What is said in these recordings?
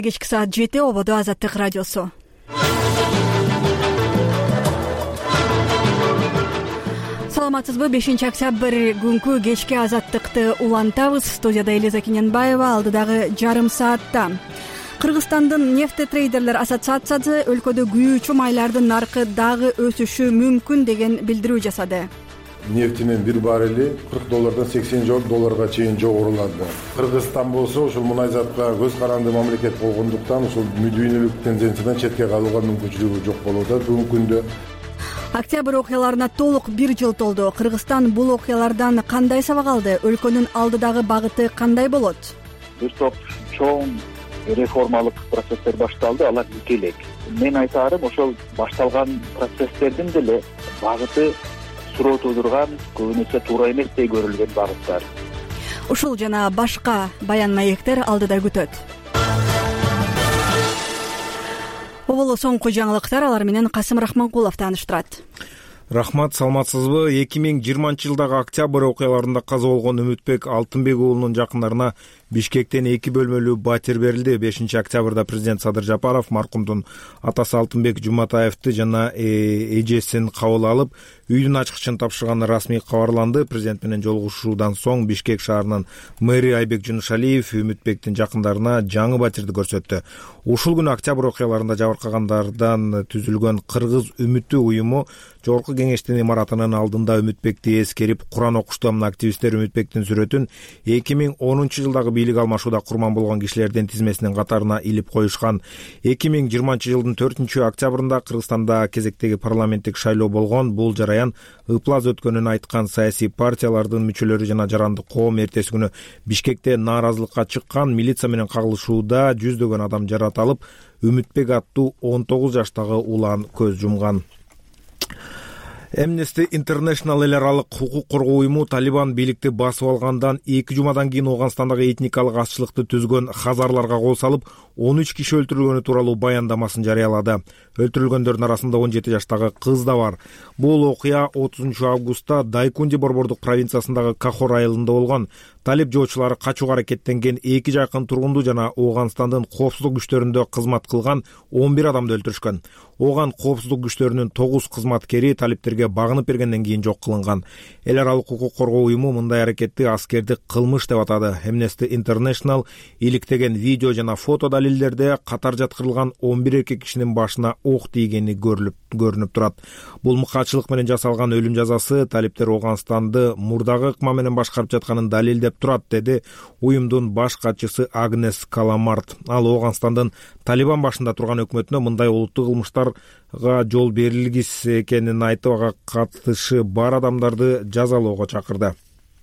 Кечки саат 7 ободо Азаттык радиосу. Саламатсызбы? 5-октябрь күнкү кечки Азаттыкты улантабыз. Студияда Элиза Кененбаева, алдыдагы жарым саатта. Кыргызстандын нефтетрейдерлер ассоциациясы өлкөдө күйүүчү майлардын наркы дагы өсүшү мүмкүн деген билдирүү жасады. Нефтинин бир баррели $40 $80 чейин жогорулады. Кыргызстан болсо ушул мунайзатка көз каранды мамлекет болгондуктан ушул дүйнөлүк тенденциядан четке калууга мүмкүнчүлүгү жок болуп атат бүгүнкү күндө. Октябрь окуяларына толук 1 жыл толду. Кыргызстан бул окуялардан кандай сабак алды? Өлкөнүн алдыдагы багыты кандай болот? Бир топ чоң реформалык процесстер башталды, алар никелек. Мен айтарым, ошол башталган процесстердин деле багыты суроо туудурган, көбүнесе туура эместей көрүлгөн багыттар. Ушул жана башка баян маектер алдыда күтөт. Оболо соңку жаңылыктар, алар менен Касым Рахманкулов тааныштырат. Рахмат, саламатсызбы? 2020-жылдагы октябрь окуяларында каза болгон Үмүтбек Алтынбек уулунун жакындарына Бишкектен 2 бөлмөлүү батир берилди. 5-октябрда президент Садыр Жапаров маркумдун атасы Алтынбек Жуматаевди жана эжесин кабыл алып, үйдүн ачкычын тапшырганы расмий кабарланды. Президент менен жолугушуудан соң Бишкек шаарынын мэри Айбек Жунушалиев Үмүтбектин жакындарына жаңы батирди көрсөттү. Ушул күнү октябрь окуяларында жабыркагандардан түзүлгөн Кыргыз Үмүтү уюму Жогорку Кеңештин имаратынын алдында Үмүтбекти эскерип, Куран окуштамын. Активисттер Үмүтбектин сүрөтүн 2010-жылдагы бийлик алмашууда курман болгон кишилердин тизмесинин катарына илип коюшкан. 2020-жылдын 4-октябрында Кыргызстанда кезектеги парламенттик шайлоо болгон. Бул жараян ыплаз өткөнүн айткан саясий партиялардын мүчөлөрү жана жарандык коом эртеси күнү Бишкекте нааразылыкка чыккан. Милиция менен кагылышууда жүздөгөн адам жаратылып, Үмүтбек аттуу 19 жаштагы улан көз жумган. Amnesty International эл аралык хукук коргоо уюму Талибан бийликти басып алгандан 2 жумадан кийин Ооганстандагы этникалык азчылыкты түзгөн хазарларга кол салып, 13 киши өлтүрүлгөнү тууралуу баяндамасын жарыялады. Өлтүрүлгөндөрдүн арасында 17 жаштагы кыз да бар. Бул окуя 30 августта Дайкунди борбордук провинциясындагы Кахор айылында болгон. Талиб жоочулары качууга аракеттенген 2 жакын тургунду жана Ооганстандын коопсуздук күчтөрүндө кызмат кылган 11 адамды өлтүрүшкөн. Ооган коопсуздук күчтөрүнүн 9 кызматкери талиптерге багынып бергенден кийин жок кылынган. Эл аралык хукук коргоо уюму мындай аракетти аскердик кылмыш деп атады. Amnesty International иликтеген видео жана фото далилдерде катар жаткырылган 11 эркек кишинин башына ок тийгени көрүнүп турат. Бул мыкаачылык менен жасалган өлүм жазасы талиптер Ооганстанды мурдагы ыкма менен башкарып жатканын далилдеп турат, деди уюмдун баш катчысы Агнес Каламарт. Ал Ооганстандын Талибан башында турган өкмөтүнө мындай олуттуу кылмыштарга жол берилгис экенин айтып, ага катышы бар адамдарды жазалоого чакырды.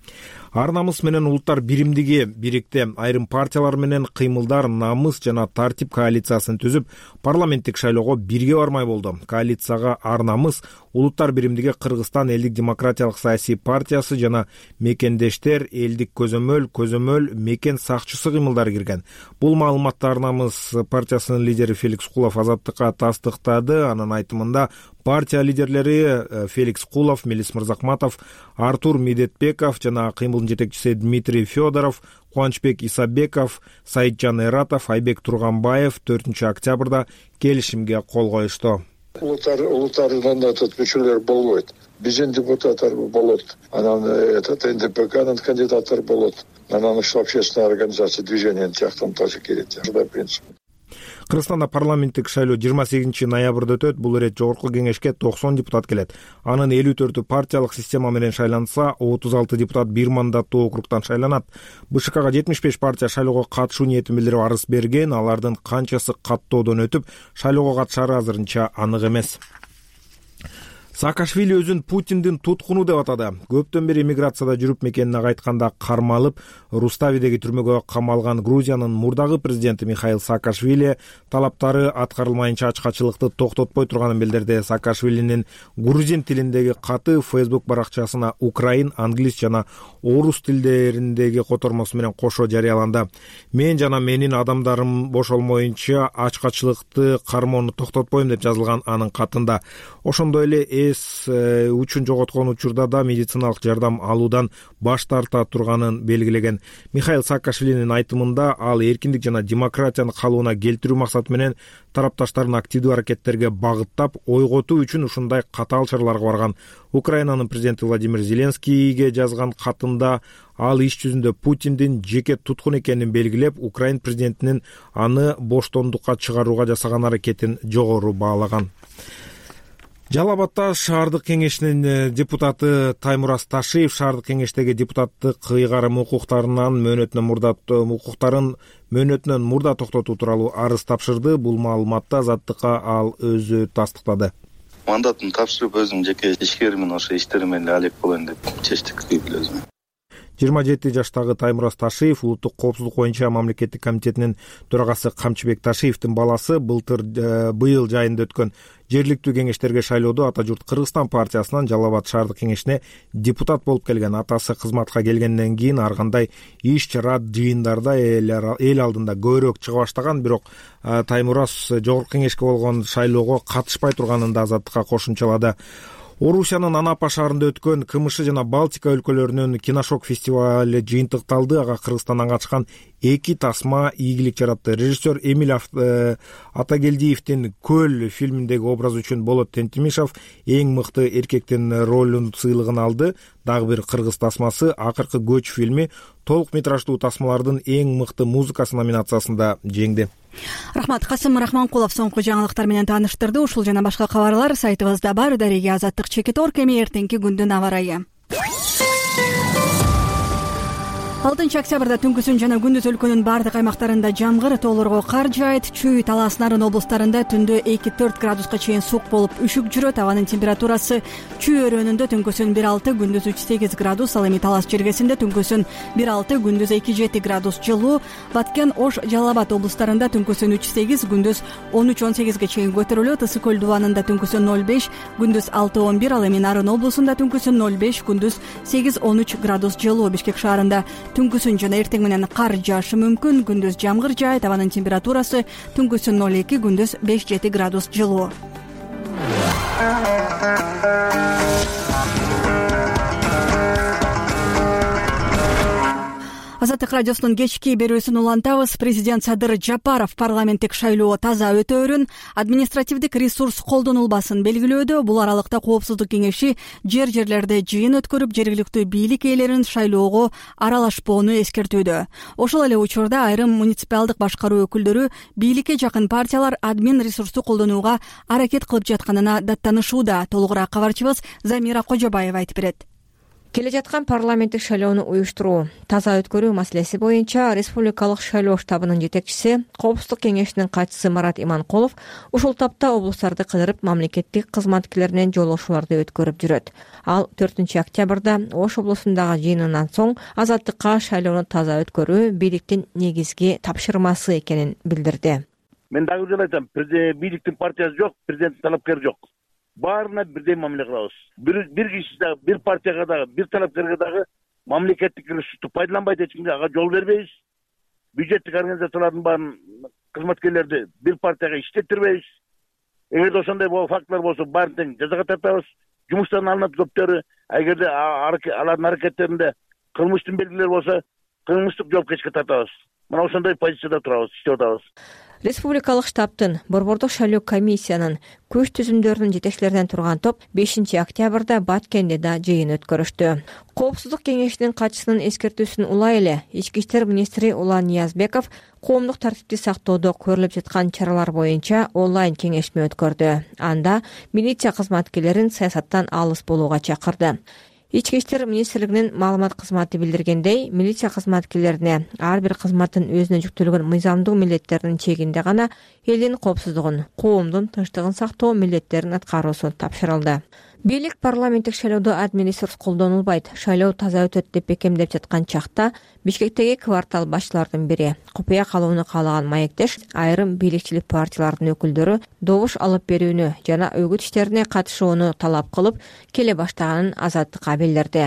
Ар намыс менен улуттар биримдиги бирикте. Айрым партиялар менен кыймылдар намыс жана тартип коалициясын түзүп, парламенттик шайлоого бирге бармай болду. Коалицияга Ар намыс, улуттар биримдиги, Кыргызстан элдик демократиялык саясий партиясы жана мекендештер элдик көзөмөл мекен сакчысы кыймылдары кирген. Бул маалыматты Ар намыс партиясынын лидери Феликс Кулов Азаттыкка тастыктады. Анын айтымында партия лидерлери Феликс Кулов, Мелис Мырзахматов, Артур Медетбеков жана кыймылдын жетекчиси Дмитрий Федоров, Кубанычбек Исабеков, Саиджан Эратов, Айбек Турганбаев 4-октябрда келишимге кол коюшту. Улуттардын мүчөлөр болбойт. Биздин депутаттар болот. Анан НДПКнын кандидаттары болот. Анан общественная организация движения жактан тоже келет. Ушундай принцип. Кыргызстанда парламенттик шайлоо 28 ноябрда өтөт. Бул ирет Жогорку Кеңешке 90 депутат келет. Анын 54-ü партиялык система менен шайланса, 36 депутат бир мандаттуу округтан шайланат. БШКга 75 партия шайлоого катышуу ниетин билдирип арыз берген. Алардын канчасы каттоодон өтүп, шайлоого катышары азырынча анык эмес. Саакашвили өзүн Путиндин туткуну деп атады. Көптөн бери эмиграцияда жүрүп мекенине кайтканда кармалып, Руставидеги түрмөгө камалган Грузиянын мурдагы президенти Михаил Саакашвили талаптары аткарылмайынча ачкачылыкты токтотпой турганын билдирди. Саакашвилинин грузин тилиндеги каты Facebook баракчасына украин, англис жана орус тилдериндеги котормосу менен кошо жарыяланды. Мен жана менин адамдарым бошолмоюнча ачкачылыкты кармоону токтотпойм деп жазылган анын катында. Ошондой эле эс үчүн жоготкон учурда да медициналык жардам алуудан баш тарта турганын белгилеген. Михаил Саакашвилинин айтымында ал эркиндик жана демократияны калыбына келтирүү максаты менен тарапташтарын активдүү аракеттерге багыттап, ойготуу үчүн ушундай катаал чараларга барган. Украинанын президенти Владимир Зеленскийге жазган катында ал иш жүзүндө Путиндин жеке туткун экенин белгилеп, Украин президентинин аны боштондукка чыгарууга жасаган аракетин жогору баалаган. Жалал Абадта шаардык кеңешинин депутаты Таймураз Ташиев шаардык кеңештеги депутаттык ыйгарым укуктарын мөөнөтүнөн мурда токтотуу тууралуу арыз тапшырды. Бул маалыматты Азаттыкка ал өзү тастыктады. Мандатын тапшырып, өзүм жеке ишкеримин ошо иштерим менен алек болоюн деп чечтик өзүм. 27 жаштагы Таймураз Ташиев улуттук коопсуздук боюнча мамлекеттик комитетинин төрагасы Камчыбек Ташиевдин баласы. Быйыл жайында өткөн жергиликтүү кеңештерге шайлоодо Ата журт Кыргызстан партиясынан Жалал Абад шаардык кеңешине депутат болуп келген. Атасы кызматка келгенден кийин ар кандай иш-чара жыйындарда эл алдында көбүрөөк чыга баштаган, бирок Таймураз жогорку кеңешке болгон шайлоого катышпай турганын да Азаттыкка кошумчалады. Орусиянын Анапа шаарында өткөн КМШ жана Балтика өлкөлөрүнүн киношок фестивали жыйынтыкталды. Ага Кыргызстандан качкан 2 тасма ийгилик жаратты. Режиссер Эмиль Атагелдиевдин Көл фильминдеги образы үчүн Болот Тентимишев эң мыкты эркектин ролун сыйлыгын алды. Дагы бир кыргыз тасмасы Акыркы көч фильми толук метраждуу тасмалардын эң мыкты музыкасы номинациясында жеңди. Рахмат. Касым Рахманкулов соңку жаңылыктар менен тааныштырды. Ушул жана башка кабарлар сайтыбызда бар. Дареге Азаттык.org. Эми эртеңки күндүн аба ырайы. 6 октябрда түнкүсүн жана күндүз өлкөнүн бардык аймактарында жамгыр, тоолорго кар жаайт. Чүй, Талас, Нарын облустарында түндө 2-4 градуска чейин сук болуп үшүк жүрөт. Абанын температурасы Чүй өрөөнүндө түнкүсүн 1-6, күндүз 3-8 градус, ал эми Талас жергесинде түнкүсүн 1-6, күндүз 2-7 градус жылуу. Баткен, Ош, Жалал Абад облустарында түнкүсүн 3-8, күндүз 13-18 чейин көтөрүлөт. Ысык көл дубанында түнкүсүн 0-5, күндүз 6-11, ал эми Нарын облусунда түнкүсүн 0-5, күндүз 8-13 градус жылуу. Бишкек шаарында түнкүсүн жана эртең менен кар жаашы мүмкүн, күндүз жамгыр жаайт. Абанын температурасы түнкүсүн 0-2, күндүз 5-7 градус жылуу. Азаттык радиосунун кечки берүүсүн улантабыз. Президент Садыр Жапаров парламенттик шайлоо таза өтөөрүн, административдик ресурс колдонулбасын белгилөөдө. Бул аралыкта Коопсуздук кеңеши жерлерде жыйын өткөрүп, жергиликтүү бийлик ээлерин шайлоого аралашпоону эскертүүдө. Ошол эле учурда айрым муниципалдык башкаруу өкүлдөрү бийликке жакын партиялар админ ресурсту колдонууга аракет кылып жатканына даттанышууда. Толугураак кабарчыбыз Замира Кожобаева айтып берет. Келе жаткан парламенттик шайлоону уюштуруу, таза өткөрүү маселеси боюнча Республикалык шайлоо штабынын жетекчиси, Коопсуздук кеңешинин катчысы Марат Иманкулов ушул тапта облустарды кыдырып, мамлекеттик кызматкерлеринен жолугушууларды өткөрүп жүрөт. Ал 4 октябрда Ош облусундагы жыйынынан соң Азаттыкка шайлоону таза өткөрүү бийликтин негизги тапшырмасы экенин билдирди. Мен дагы бир айтам, бийликтин партиясы жок, президенттин талапкери жок. Баарына бирдей мамиле кылабыз. Бир киши дагы, бир партияга дагы, бир талапкерге дагы мамлекеттик ресурсту пайдаланбайт эч кимге ага жол бербейбиз. Бюджеттик организациялардын баарын кызматкерлерди бир партияга иштеттирбейбиз. Эгерде ошондой фактылар болсо баарын тең жазага тартабыз. Жумуштан алынат көптөрү, эгерде алардын аракеттеринде кылмыштын белгилери болсо, кылмыштык жоопкерчиликке тартабыз. Мына ошондой позицияда турабыз, иштеп атабыз. Республикалык штабтын Борбордук шайлоо комиссиянын көч түзүмдөрүнүн жетекчилеринен турган топ 5 октябрда Баткенде да жыйын өткөрүштү. Коопсуздук кеңешинин катчысынын эскертүүсүн улай эле Ички иштер министри Улан Ниязбеков коомдук тартипти сактоодо көрүлүп жаткан чаралар боюнча онлайн кеңешме өткөрдү. Анда милиция кызматкерлерин саясаттан алыс болууга чакырды. Ички иштер министрлигинин маалымат кызматы билдиргендей, милиция кызматкерлерине ар бир кызматтын өзүнө жүктөлгөн мыйзамдуу милдеттеринин чегинде гана элдин коопсуздугун, коомдун тынчтыгын сактоо милдеттерин аткаруусу тапшырылды. Бийлик парламенттик шайлоодо админ ресурс колдонулбайт, шайлоо таза өтөт деп бекемдеп жаткан чакта Бишкектеги квартал башчылардын бири купуя калууну каалаган маектеш айрым бийликчилик партиялардын өкүлдөрү добуш алып берүүнү жана өгүт иштерине катышууну талап кылып келе баштаганын Азаттыкка билдирди.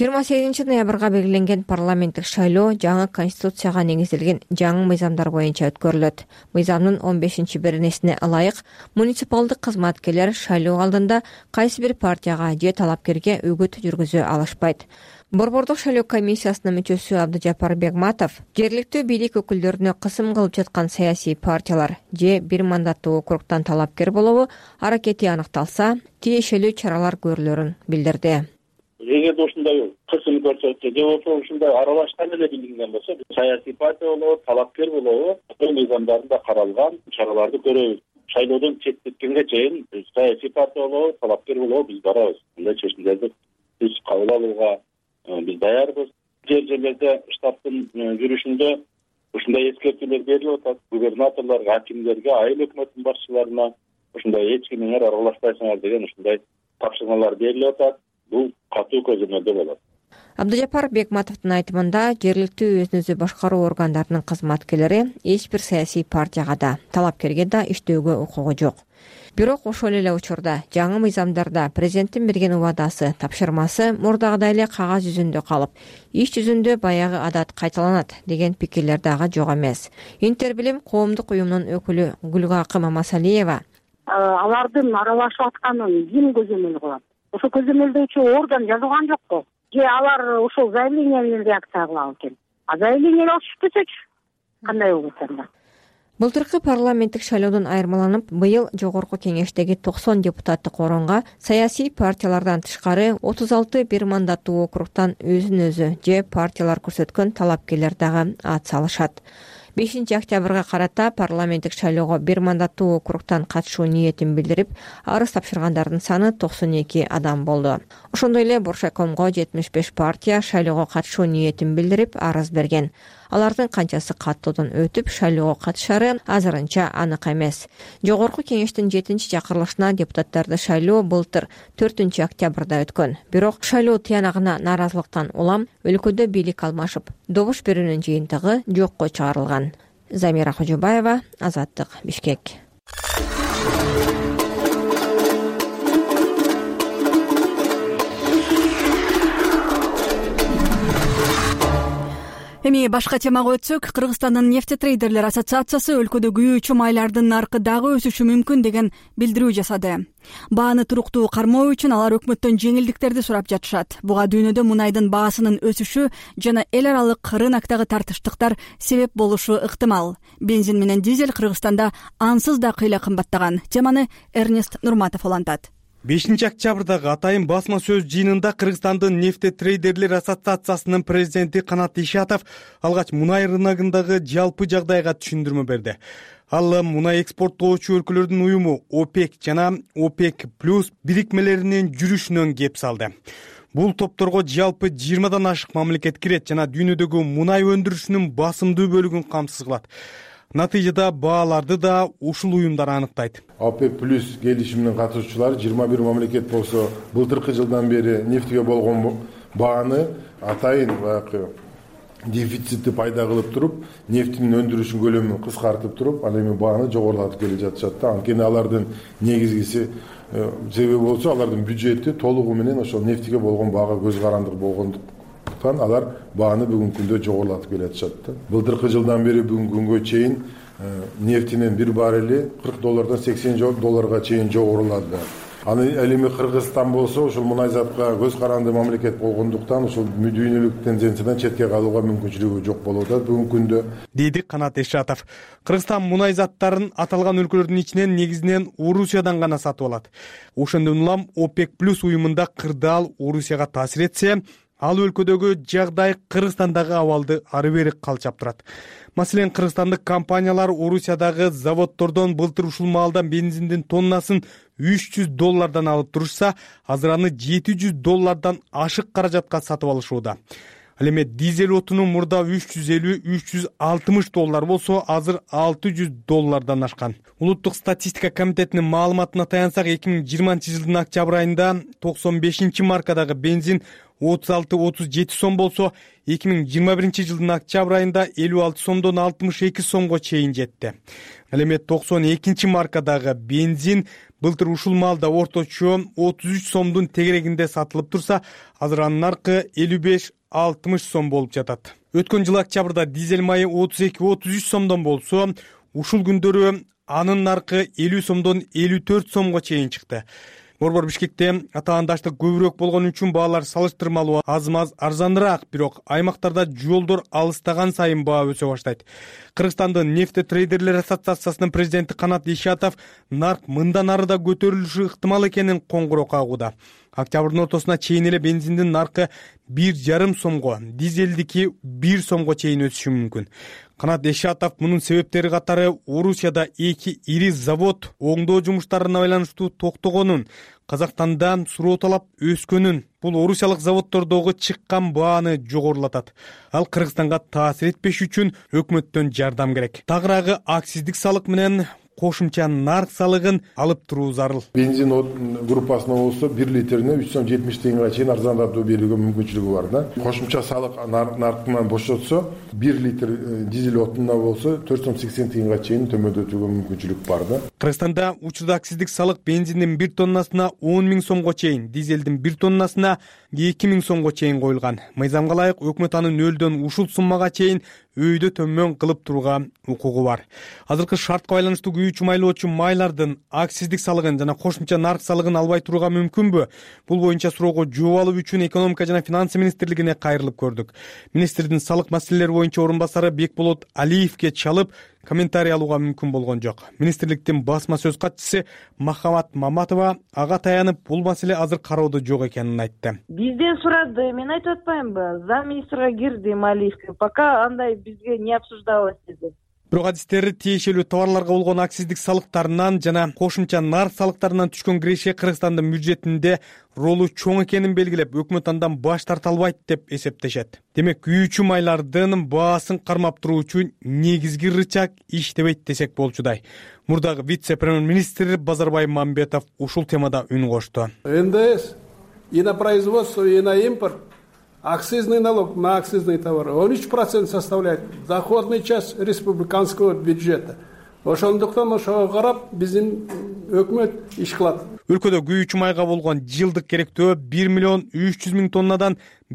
28 ноябрга белгиленген парламенттик шайлоо жаңы конституцияга негизделген жаңы мыйзамдар боюнча өткөрүлөт. Мыйзамдын 15-беренесине ылайык муниципалдык кызматкерлер шайлоо алдында кайсы бир партияга же талапкерге үгүт жүргүзө алышпайт. Борбордук шайлоо комиссиясынын мүчөсү Абдыжапар Бегматов жергиликтүү бийлик өкүлдөрүнө кысым кылып жаткан саясий партиялар же бир мандаттуу округтан талапкер болобу аракети аныкталса, тиешелүү чаралар көрүлөрүн билдирди. Эгерде ушундай кысым көрсөтсө же болбосо ушундай аралашкан эле билинген болсо, саясий партия болобу, талапкер болобу, мыйзамдарында каралган чараларды көрөбүз. Шайлоодон четтеткенге чейин саясий партия болобу, талапкер болобу биз барабыз. Мындай чечимдерди биз кабыл алууга биз даярбыз. Жерлерде штабтын жүрүшүндө ушундай эскертүүлөр берилип атат. Губернаторлорго, акимдерге, айыл өкмөттүн башчыларына ушундай эч кимиңер аралашпайсыңар деген ушундай тапшырмалар берилип атат. Бул катуу көзөмөлдө болот. Абдыжапар Бекматовдун айтымында жергиликтүү өзүн өзү башкаруу органдарынын кызматкерлери эч бир саясий партияга да, талапкерге да иштөөгө укугу жок. Бирок ошол эле учурда жаңы мыйзамдарда президенттин берген убадасы, тапшырмасы мурдагыдай эле кагаз жүзүндө калып, иш жүзүндө баягы адат кайталанат деген пикирлер дагы жок эмес. Интербилим коомдук уюмунун өкүлү Гүлгакы Мамасалиева алардын аралашып атканын ким көзөмөл кылат? Ошо көзөмөлдөөчү орган жазылган жокпу? Же алар ошол заявление менен реакция кылабы экен? Заявление алып түшпөсөчү кандай болот анда? Былтыркы парламенттик шайлоодон айырмаланып, быйыл жогорку кеңештеги 90 депутаттык орунга саясий партиялардан тышкары 36 бир мандаттуу округтан өзүн өзү же партиялар көрсөткөн талапкерлер дагы ат салышат. 5 октябрга карата парламенттик шайлоого бир мандаттуу округтан катышуу ниетин билдирип, арыз тапшыргандардын саны 92 адам болду. Ошондой эле Боршайкомго 75 партия шайлоого катышуу ниетин билдирип, арыз берген. Алардын канчасы каттоодон өтүп шайлоого катышары азырынча анык эмес. Жогорку кеңештин 7-чакырылышына депутаттарды шайлоо былтыр 4 октябрда өткөн. Бирок шайлоо тыянагына нааразылыктан улам өлкөдө бийлик алмашып, добуш берүүнүн жыйынтыгы жокко чыгарылган. Замира Хожобаева, Азаттык, Бишкек. Эми башка темага өтсөк, Кыргызстандын нефтетрейдерлер ассоциациясы өлкөдө күйүүчү майлардын наркы дагы өсүшү мүмкүн деген билдирүү жасады. Бааны туруктуу кармоо үчүн алар өкмөттөн жеңилдиктерди сурап жатышат. Буга дүйнөдө мунайдын баасынын өсүшү жана эл аралык рыноктогу тартыштыктар себеп болушу ыктымал. Бензин менен дизель Кыргызстанда ансыз да кыйла кымбаттаган. Теманы Эрнест Нурматов улантат. 5 октябрдагы атайын басма сөз жыйынында Кыргызстандын нефтетрейдерлер ассоциациясынын президенти Канат Ишатов алгач мунай рыногундагы жалпы жагдайга түшүндүрмө берди. Ал мунай экспорттоочу өлкөлөрдүн уюму ОПЕК жана ОПЕК плюс бирикмелеринин жүрүшүнөн кеп салды. Бул топторго жалпы 20дан ашык мамлекет кирет жана дүйнөдөгү мунай өндүрүшүнүн басымдуу бөлүгүн камсыз кылат. Натыйжада бааларды да ушул уюмдар аныктайт. ОПЕК плюс келишиминин катышуучулары 21 мамлекет болсо, былтыркы жылдан бери нефтиге болгон бааны атайын дефицитти пайда кылып туруп, нефтинин өндүрүшүн көлөмүн кыскартып туруп, ал эми бааны жогорулатып келе жатышат да. Анткени алардын негизгиси себеби болсо, алардын бюджети толугу менен ошол нефтиге болгон баага көз карандык болгондуктан алар бааны бүгүнкү күндө жогорулатып келе жатышат да. Былтыркы жылдан бери бүгүнкү күнгө чейин нефтинин бир баррели $40 $80 чейин жогорулады. Аны эми Кыргызстан болсо, ушул мунайзатка көз каранды мамлекет болгондуктан ушул дүйнөлүк тенденциядан четке калууга мүмкүнчүлүгү жок болуп атат бүгүнкү күндө, деди Канат Ишатов. Кыргызстан мунайзаттарын аталган өлкөлөрдүн ичинен негизинен Орусиядан гана сатып алат. Ошондон улам ОПЕК плюс уюмунда кырдаал Орусияга таасир этсе, ал өлкөдөгү жагдай Кыргызстандагы абалды ары бери калчап турат. Маселен, кыргызстандык компаниялар Орусиядагы заводдордон былтыр ушул маалдан бензиндин тоннасын $300 алып турушса, азыр аны $700 ашык каражатка сатып алышууда. Ал эми дизель отунун мурда $350–360 болсо, азыр $600 ашкан. Улуттук статистика комитетинин маалыматына таянсак, 2020 жылдын октябрь айында 95 маркадагы бензин 36-37 сом болсо, 2021 октябрь айында 56 сомдон 62 сомго чейин жетти. Ал эми 92 маркадагы бензин былтыр ушул маалда орточо 33 сомдун тегерегинде сатылып турса, азыр анын наркы 55-60 сом болуп жатат. Өткөн жылы октябрда дизель майы 32-33 сомдон болсо, ушул күндөрү анын наркы 50 сомдон 54 сомго чейин чыкты. Борбор Бишкекте атаандаштык көбүрөөк болгон үчүн баалар салыштырмалуу аз-маз арзаныраак, бирок аймактарда жолдор алыстаган сайын баа өсө баштайт. Кыргызстандын нефтетрейдерлер ассоциациясынын президенти Канат Ишатов нарк мындан ары да көтөрүлүшү ыктымал экенин коңгуроо кагууда. Октябрдын ортосуна чейин эле бензиндин наркы 1,5 сомго, дизелдики 1 сомго чейин өсүшү мүмкүн. Канат Ишатов мунун себептери катары Орусияда 2 ири завод оңдоо жумуштарына байланыштуу токтогонун, Казакстанда суроо талап өскөнүн, бул орусиялык заводдордогу чыккан бааны жогорулатат. Ал Кыргызстанга таасир этпеш үчүн өкмөттөн жардам керек. Тагыраагы акциздик салык менен кошумча нарк салыгын алып туруу зарыл. Бензин группасына болсо 1 литрине 370 теңгеге чейин арзандатуу берүүгө мүмкүнчүлүгү бар да. Кошумча салык наркынан бошотсо 1 литр дизель отунда болсо 480 теңгеге чейин төмөндөтүүгө мүмкүнчүлүк бар да. Кыргызстанда учурда акциздик салык бензиндин 1 тоннасына 10 000 сомго чейин, дизелдин 1 тоннасына 2 000 сомго чейин коюлган. Мыйзамга ылайык өкмөт аны нөлдөн ушул суммага чейин өйдө төмөн кылып турууга укугу бар. Азыркы шартка байланыштуу күйүүчү майлоочу майлардын акциздик салыгын жана кошумча нарк салыгын албай турууга мүмкүнбү? Бул боюнча суроого жооп алуу үчүн экономика жана финансы министрлигине кайрылып көрдүк. Министрдин салык маселелери боюнча орун басары Бекболот Алиевке чалып, комментарий алууга мүмкүн болгон жок. Министрликтин басма сөз катчысы Махамат Маматова ага таянып, бул маселе азыр кароодо жок экенин айтты. Бизден сурады, мен айтып атпаймынбы? Замминистрга кирдим Алиевке, пока андай бизге не обсуждалось деди. Бирок адистери тиешелүү товарларга болгон акциздик салыктарынан жана кошумча нарк салыктарынан түшкөн киреше Кыргызстандын бюджетинде ролу чоң экенин белгилеп, өкмөт андан баш тарта албайт деп эсептешет. Демек, күйүүчү майлардын баасын кармап туруу үчүн негизги рычаг иштебейт десек болчудай. Мурдагы вице-премьер-министр Базарбай Мамбетов ушул темада үн кошту. НДС и на производство, и на импорт. Акцизный налог на акцизные товары 13% составляет доходная часть республиканского бюджета. Ошондуктан ошого карап биздин өкмөт иш кылат. Өлкөдө күйүүчү майга болгон жылдык керектөө 1 300 000 тоннадан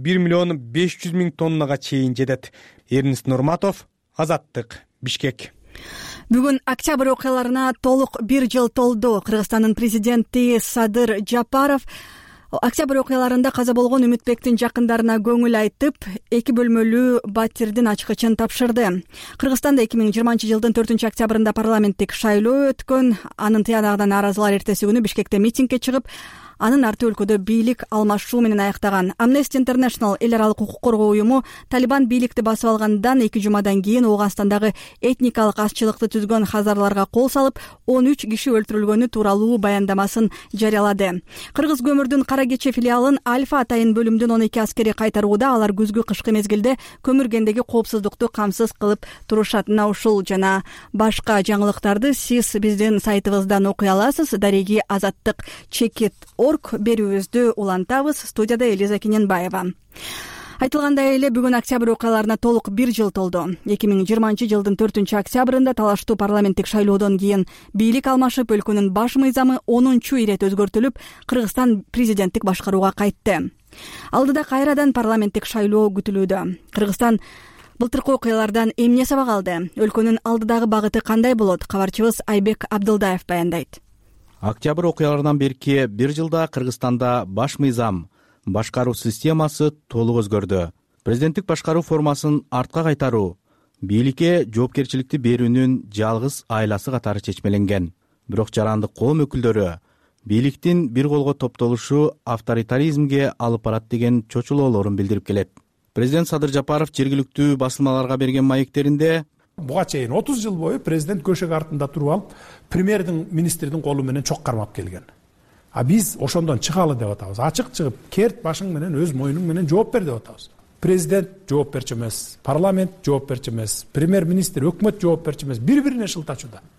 1 500 000 тоннага чейин жетет. Эрнест Нурматов, Азаттык, Бишкек. Бүгүн октябрь окуяларына толук 1 жыл толду. Кыргызстандын президенти Садыр Жапаров октябрь окуяларында каза болгон Үмүтбектин жакындарына көңүл айтып, 2 бөлмөлүү батирдин ачкычын тапшырды. Кыргызстанда 2020 жылдын 4 октябрында парламенттик шайлоо өткөн. Анын тыянагынан нааразылар эртеси күнү Бишкекте митингге чыгып, анын арты өлкөдө бийлик алмашуу менен аяктаган. Amnesty International эл аралык укук коргоо уюму Талибан бийликти басып алгандан 2 жумадан кийин Ооганстандагы этникалык азчылыкты түзгөн хазарларга кол салып, 13 киши өлтүрүлгөнү тууралуу баяндамасын жарыялады. Кыргыз көмүрдүн Кара Кече филиалын Альфа атайын бөлүмдүн 12 аскери кайтарууда алар күзгү кышкы мезгилде көмүргендеги коопсуздукту камсыз кылып турушатына ушул жана башка жаңылыктарды сиз биздин сайтыбыздан окуй аласыз. Дареги Азаттык чекит берүүбүздү улантабыз. Студияда Элиза Кененбаева. Айтылгандай эле бүгүн октябрь окуяларына толук 1 жыл толду. 2020 жылдын 4 октябрында талаштуу парламенттик шайлоодон кийин бийлик алмашып, өлкөнүн баш мыйзамы 10-чу ирет өзгөртүлүп, Кыргызстан президенттик башкарууга кайтты. Алдыда кайрадан парламенттик шайлоо күтүлүүдө. Кыргызстан былтыркы окуялардан эмне сабак алды? Өлкөнүн алдыдагы багыты кандай болот? Кабарчыбыз Айбек Абдылдаев баяндайт. Октябрь окуяларынан берки 1 жылда Кыргызстанда баш мыйзам, башкаруу системасы толук өзгөрдү. Президенттик башкаруу формасын артка кайтаруу, бийликке жоопкерчиликти берүүнүн жалгыз айласы катары чечмеленген. Бирок жарандык коом өкүлдөрү бийликтин бир колго топтолушу авторитаризмге алып барат деген чочулоолорун билдирип келет. Президент Садыр Жапаров жергиликтүү басылмаларга берген маектеринде буга чейин 30 жыл бою президент көшөк артында туруп алып, министрдин колу менен чок кармап келген. А биз ошондон чыгалы деп атабыз. Ачык чыгып, керт башың менен өз моюнуң менен жооп бер деп атабыз. Президент жооп берчү эмес, парламент жооп берчү эмес, премьер-министр, өкмөт жооп берчү эмес, бири-бирине шылтачууда.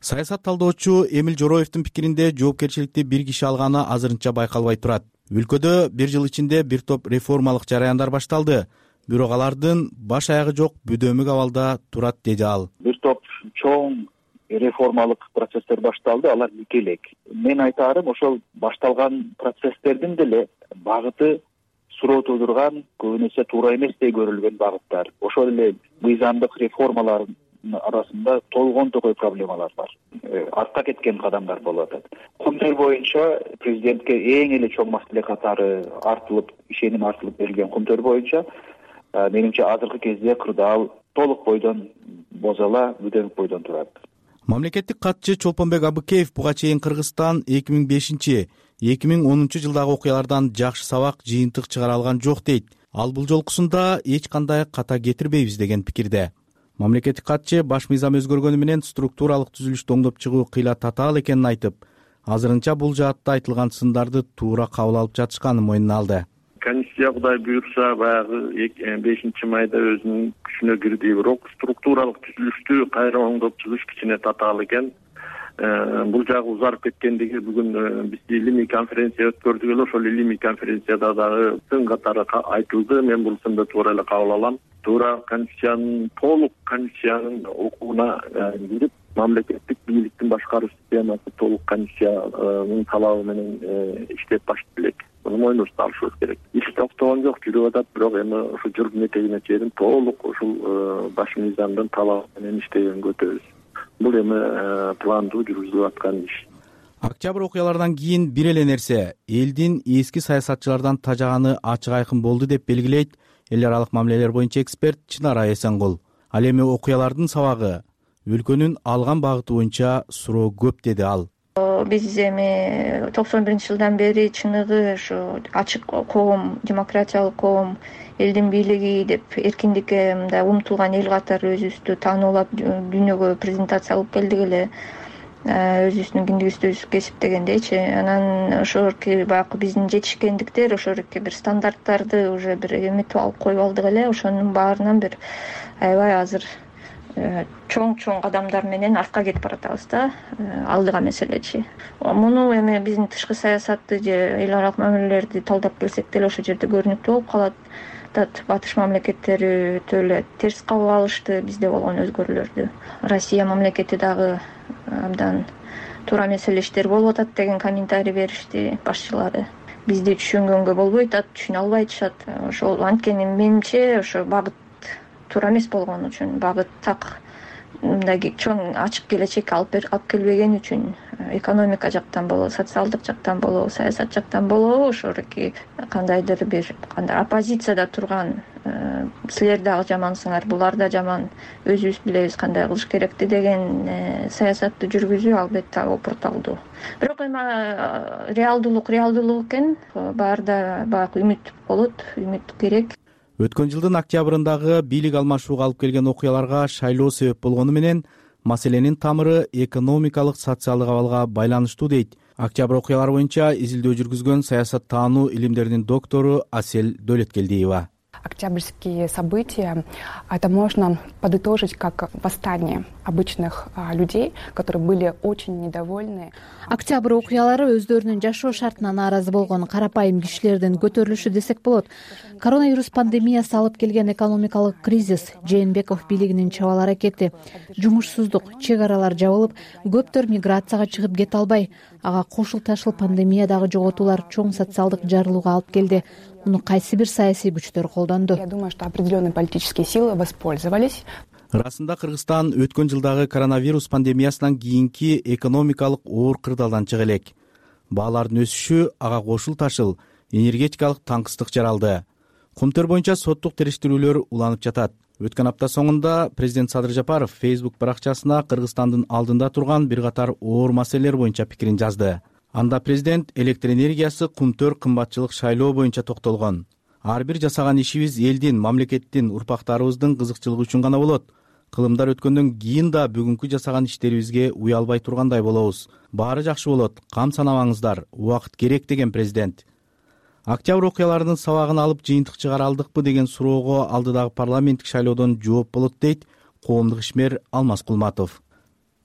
саясат талдоочу Эмил Жороевдин пикиринде жоопкерчиликти бир киши алганы азырынча байкалбай турат. Өлкөдө бир жыл ичинде бир топ реформалык жараяндар башталды, бирок алардын баш аягы жок бүдөмүк абалда турат, деди ал. Бир топ чоң реформалык процесстер башталды, алар нике элек. Мен айтарым, ошол башталган процесстердин деле багыты суроо туудурган, көбүнесе туура эместей көрүлгөн багыттар. Ошол эле мыйзамдык реформалардын арасында толгон токой проблемалар бар. Артка кеткен кадамдар болуп атат. Кумтөр боюнча президентке эң эле чоң маселе катары ишеним артылып берилген кумтөр боюнча менимче азыркы кезде кырдаал толук бойдон бозала, бүдөмүк бойдон турат. Мамлекеттик катчы Чолпонбек Абыкеев буга чейин Кыргызстан 2005-2010 жылдагы окуялардан жакшы сабак, жыйынтык чыгара алган жок дейт. Ал бул жолкусунда эч кандай ката кетирбейбиз деген пикирде. Мамлекеттик катчы баш мыйзам өзгөргөнү менен структуралык түзүлүштү оңдоп чыгуу кыйла татаал экенин айтып, азырынча бул жаатта айтылган сындарды туура кабыл алып жатышканын мойнуна алды. Конституция Кудай буйрукса баягы 5-майда өзүнүн күчүнө кирди, бирок структуралык түзүлүштү кайра оңдоп чыгыш кичине татаал экен. Бул жагы узарып кеткендиги бүгүн биз илимий конференция өткөрдүк эле, ошол илимий конференцияда дагы сын катары айтылды. Мен бул сынды туура эле кабыл алам. Туура конституциянын, толук конституциянын окууна кирип, мамлекеттик бийликтин башкаруу системасы толук конституциянын талабы менен иштеп баштап элек. Муну мойнубузга алышыбыз керек. Иш токтогон жок, жүрүп атат, бирок эми ошо жүргөн этегине чейин толук ушул баш мыйзамдын талабы менен иштегенге өтөбүз. Бул эми пландуу жүргүзүлүп аткан иш. Октябрь окуялардан кийин бир эле нерсе элдин эски саясатчылардан тажаганы ачык айкын болду деп белгилейт эл аралык мамилелер боюнча эксперт Чынара Эсенгул. Ал эми окуялардын сабагы, өлкөнүн алган багыты боюнча суроо көп, деди ал. Биз эми 91-жылдан бери чыныгы ушу ачык коом, демократиялык коом, элдин бийлиги деп эркиндикке мындай умтулган эл катары өзүбүздү тааноолап дүйнөгө презентация алып келдик эле. Өзүбүздүн киндигибизди кесиптегендейчи. Анан ошорки баягы биздин жетишкендиктер, ошорки бир стандарттарды уже бир эметип алып коюп алдык эле. Ошонун баарынан бир аябай азыр чоң кадамдар менен артка кетип баратабыз да, алдыга меселечи. Муну эми биздин тышкы саясатты же эл аралык мамилелерди талдап келсек деле ошол жерде көрүнүктүү болуп калат. Батыш мамлекеттери өтө эле терс кабыл алышты бизде болгон өзгөрүүлөрдү. Россия мамлекети дагы абдан туура эмес иштер болуп атат деген комментарий беришти башчылары. Бизди түшүнгөнгө болбойт, түшүнө албай атышат. Ошол анткени менимче ошо багыт туура эмес болгон үчүн, багыт так мындай чоң ачык келечек алып келбеген үчүн, экономика жактан болобу, социалдык жактан болобу, саясат жактан болобу, ошорки кандайдыр бир оппозицияда турган силер дагы жамансыңар, булар да жаман, өзүбүз билебиз кандай кылыш керекти деген саясатты жүргүзүү албетте опурталдуу. Бирок эми реалдуулук экен, баарда баягы үмүт болот, үмүт керек. Өткөн жылдын октябрындагы бийлик алмашууга алып келген окуяларга шайлоо себеп болгону менен маселенин тамыры экономикалык, социалдык абалга байланыштуу, дейт октябрь окуялары боюнча изилдөө жүргүзгөн саясат таануу илимдеринин доктору Асель Дөлөткелдиева. Октябрьские события, это можно подытожить как восстание обычных людей, которые были очень недовольны. Октябрь окуялары өздөрүнүн жашоо шартына нааразы болгон карапайым кишилердин көтөрүлүшү десек болот. Коронавирус пандемиясы алып келген экономикалык кризис, Жээнбеков бийлигинин чабал аракети, жумушсуздук, чек аралар жабылып, көптөр миграцияга чыгып кете албай, ага кошулташыл пандемиядагы жоготуулар чоң социалдык жарылууга алып келди. Муну кайсы бир саясий күчтөр колдонду? Я думаю, что определенные политические силы воспользовались. Ырасында Кыргызстан өткөн жылдагы коронавирус пандемиясынан кийинки экономикалык оор кырдаалдан чыга элек. Баалардын өсүшү, ага кошул ташыл энергетикалык таңкыстык жаралды. Кумтөр боюнча соттук териштирүүлөр уланып жатат. Өткөн апта соңунда президент Садыр Жапаров Facebook баракчасына Кыргызстандын алдында турган бир катар оор маселелер боюнча пикирин жазды. Анда президент электр энергиясы, кумтөр, кымбатчылык, шайлоо боюнча токтолгон. Ар бир жасаган ишибиз элдин, мамлекеттин, урпактарыбыздын кызыкчылыгы үчүн гана болот. Кылымдар өткөндөн кийин да бүгүнкү жасаган иштерибизге уялбай тургандай болобуз. Баары жакшы болот, кам санабаңыздар, убакыт керек, деген президент. Октябрь окуяларынын сабагын алып жыйынтык чыгара алдыкпы деген суроого алдыдагы парламенттик шайлоодон жооп болот, дейт коомдук ишмер Алмаз Кулматов.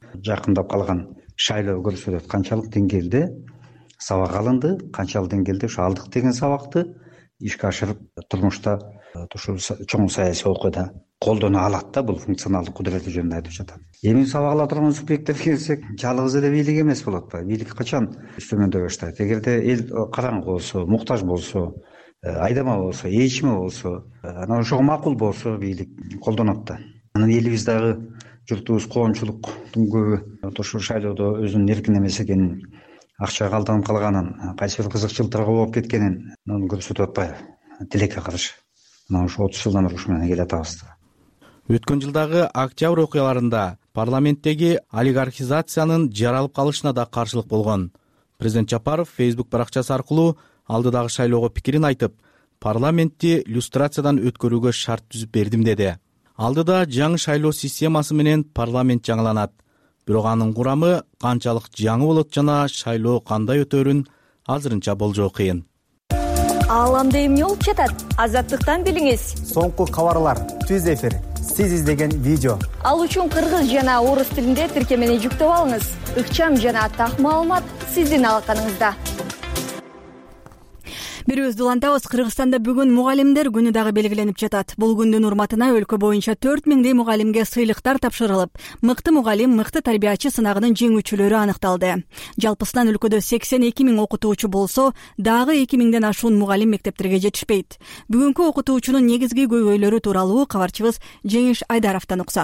жакындап калган шайлоо көрсөтөт. Канчалык деңгээлде сабак алынды, канчалык деңгээлде ушу алдык деген сабакты ишке ашырып турмушта ушул чоң саясий окуяда колдоно алат да, бул функционалдык кудурети жөнүндө айтып жатат. Эми сабак ала турган субъекттерге келсек, жалгыз эле бийлик эмес болот атпайбы? Бийлик качан үстөмөндөй баштайт? Эгерде эл караңгы болсо, муктаж болсо, айдама болсо, ээчиме болсо, анан ошого макул болсо бийлик колдонот да. Анан элибиз дагы журтубуз коомчулуктун көбү ушул шайлоодо өзүнүн эркин эмес экенин, акчага алданып калганын, кайсы бир кызыкчылыктарга болуп кеткенин көрсөтүп атпайбы? Тилекке каршы. Мына ушу 30 жылдан бери ушу менен келатабыз да. Өткөн жылдагы октябрь окуяларында парламенттеги олигархизациянын жаралып калышына да каршылык болгон. Президент Жапаров Facebook баракчасы аркылуу алдыдагы шайлоого пикирин айтып, парламентти люстрациядан өткөрүүгө шарт түзүп бердим деди. Алдыда жаңы шайлоо системасы менен парламент жаңыланат. Бирок анын курамы канчалык жаңы болот жана шайлоо кандай өтөрүн азырынча болжоо кыйын. Ааламда эмне болуп жатат? Азаттыктан билиңиз. Соңку кабарлар, түз эфир, сиз издеген видео. Ал үчүн кыргыз жана орус тилинде тиркемени жүктөп алыңыз. Ыкчам жана так маалымат сиздин алаканыңызда. Бирибизди улантабыз. Кыргызстанда бүгүн мугалимдер күнү дагы белгиленип жатат. Бул күндүн урматына өлкө боюнча 4000 мугалимге сыйлыктар тапшырылып, мыкты мугалим, мыкты тарбиячы сынагынын жеңүүчүлөрү аныкталды. Жалпысынан өлкөдө 82 000 окутуучу болсо, дагы 2000ден ашуун мугалим мектептерге жетишпейт. Бүгүнкү окутуучунун негизги көйгөйлөрү тууралуу кабарчыбыз Жеңиш Айдаровдон уксак.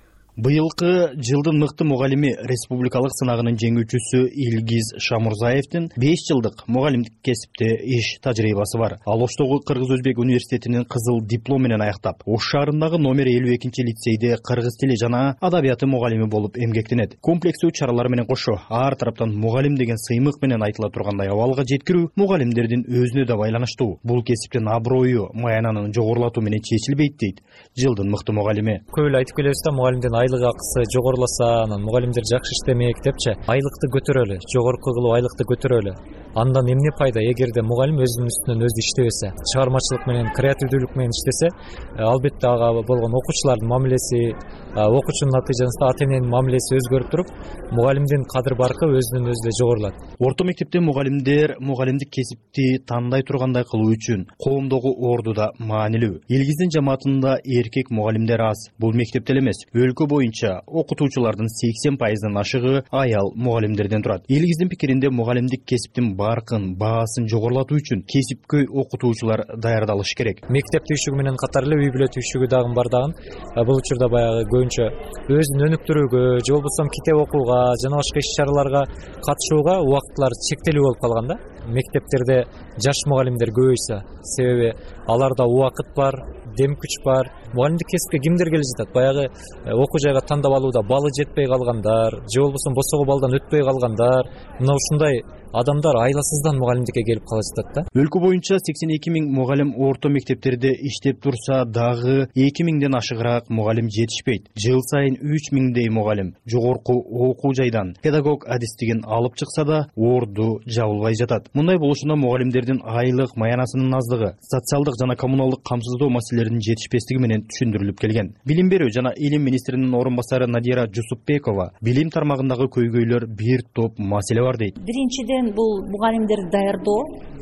Быйылкы жылдын мыкты мугалими республикалык сынагынын жеңүүчүсү Илгиз Шамурзаевдин 5 жылдык мугалимдик кесипте иш тажрыйбасы бар. Ал Оштогу Кыргыз-Өзбек университетинин кызыл диплом менен аяктап, Ош шаарындагы номер 52-лицейде кыргыз тили жана адабияты мугалими болуп эмгектенет. Комплексүү чаралар менен кошо ар тараптан мугалим деген сыймык менен айтыла тургандай абалга жеткирүү мугалимдердин өзүнө да байланыштуу. Бул кесиптин аброю, маянанын жогорулатуу менен чечилбейт дейт жылдын мыкты мугалими. Көп эле айтып келебиз да, мугалимдин айлык акысы жогоруласа, анан мугалимдер жакшы иштемек депчи. Айлыкты көтөрөлү, жогорку кылуу айлыкты көтөрөлү. Андан эмне пайда? Эгерде мугалим өзүнүн үстүнөн өзү иштебесе, чыгармачылык менен, креативдүүлүк менен иштесе, албетте ага болгон окуучулардын мамилеси, окуучунун натыйжасында ата эненин мамилеси өзгөрүп туруп, мугалимдин кадыр баркы өзүнөн өзү жогорулат. Орто мектепте мугалимдер мугалимдик кесипти тандай тургандай кылуу үчүн коомдогу орду да маанилүү. Илгиздин жамаатында эркек мугалимдер аз. Бул мектепте эле эмес, өлкө боюнча окутуучулардын 80%-дан ашыгы аял мугалимдерден турат. Илгиздин пикиринде мугалимдик кесиптин баркын, баасын жогорулатуу үчүн кесипкөй окутуучулар даярдалышы керек. Мектеп түйшүгү менен катар эле үй бүлө түйшүгү дагы бар дагы. Бул учурда баягы көбүнчө өзүн өнүктүрүүгө, же болбосо китеп окууга, жана башка иш-чараларга катышууга убакытлар чектелүү болуп калган да. Мектептерде жаш мугалимдер көбөйсө, себеби аларда убакыт бар, дем күч бар. Мугалимдик кесипке кимдер келип жатат? Баягы окуу жайга тандап алууда балы жетпей калгандар, же болбосо босого балдан өтпөй калгандар. Мына ушундай адамдар айласыздан мугалимдикке келип кала жатат да. Өлкө боюнча 82 000 мугалим орто мектептерде иштеп турса, дагы 2000ден ашыгыраак мугалим жетишпейт. Жыл сайын 3000дей мугалим жогорку окуу жайдан педагог адистигин алып чыкса да, орду жабылбай жатат. Мындай болушуна мугалимдердин айлык маянасынын аздыгы, социалдык жана коммуналдык камсыздоо маселелеринин жетишпестиги менен түшүндүрүлүп келген. Билим берүү жана илим министринин орун басары Надира Жусупбекова билим тармагындагы көйгөйлөр бир топ маселе бар дейт. Биринчиден бул мугалимдерди даярдоо.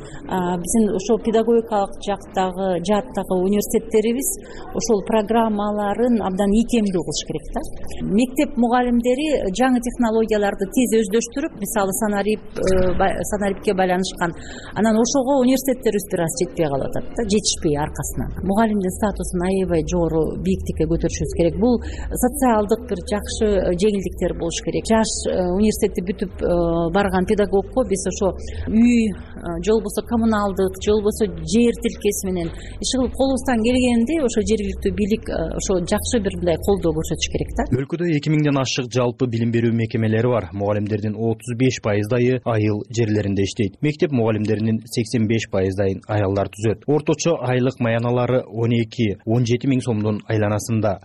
Биздин ошол педагогикалык жааттагы университеттерибиз ошол программаларын абдан ийкемдүү кылыш керек да. Мектеп мугалимдери жаңы технологияларды тез өздөштүрүп, мисалы санарипке байланышкан. Анан ошого университеттерибиз бир аз жетпей калып атат да, жетишпей аркасынан. Мугалимдин статусун аябай жогору бийиктикке көтөрүшүбүз керек. Бул социалдык бир жакшы жеңилдиктер болуш керек. Жаш университетти бүтүп барган педагогко биз ошо үй, же болбосо коммуналдык, же болбосо жер тилкеси менен иш кылып колубуздан келгенде ошо жергиликтүү бийлик ошо жакшы бир мындай колдоо көрсөтүш керек да. Өлкөдө 2000ден ашык жалпы билим берүү мекемелери бар. Мугалимдердин 35%-дайы айыл жерлеринде иштейт. Мектеп мугалимдеринин 85%-дайын аялдар түзөт. Орточо айлык маяналары 12-17 000 сомдун айланасында.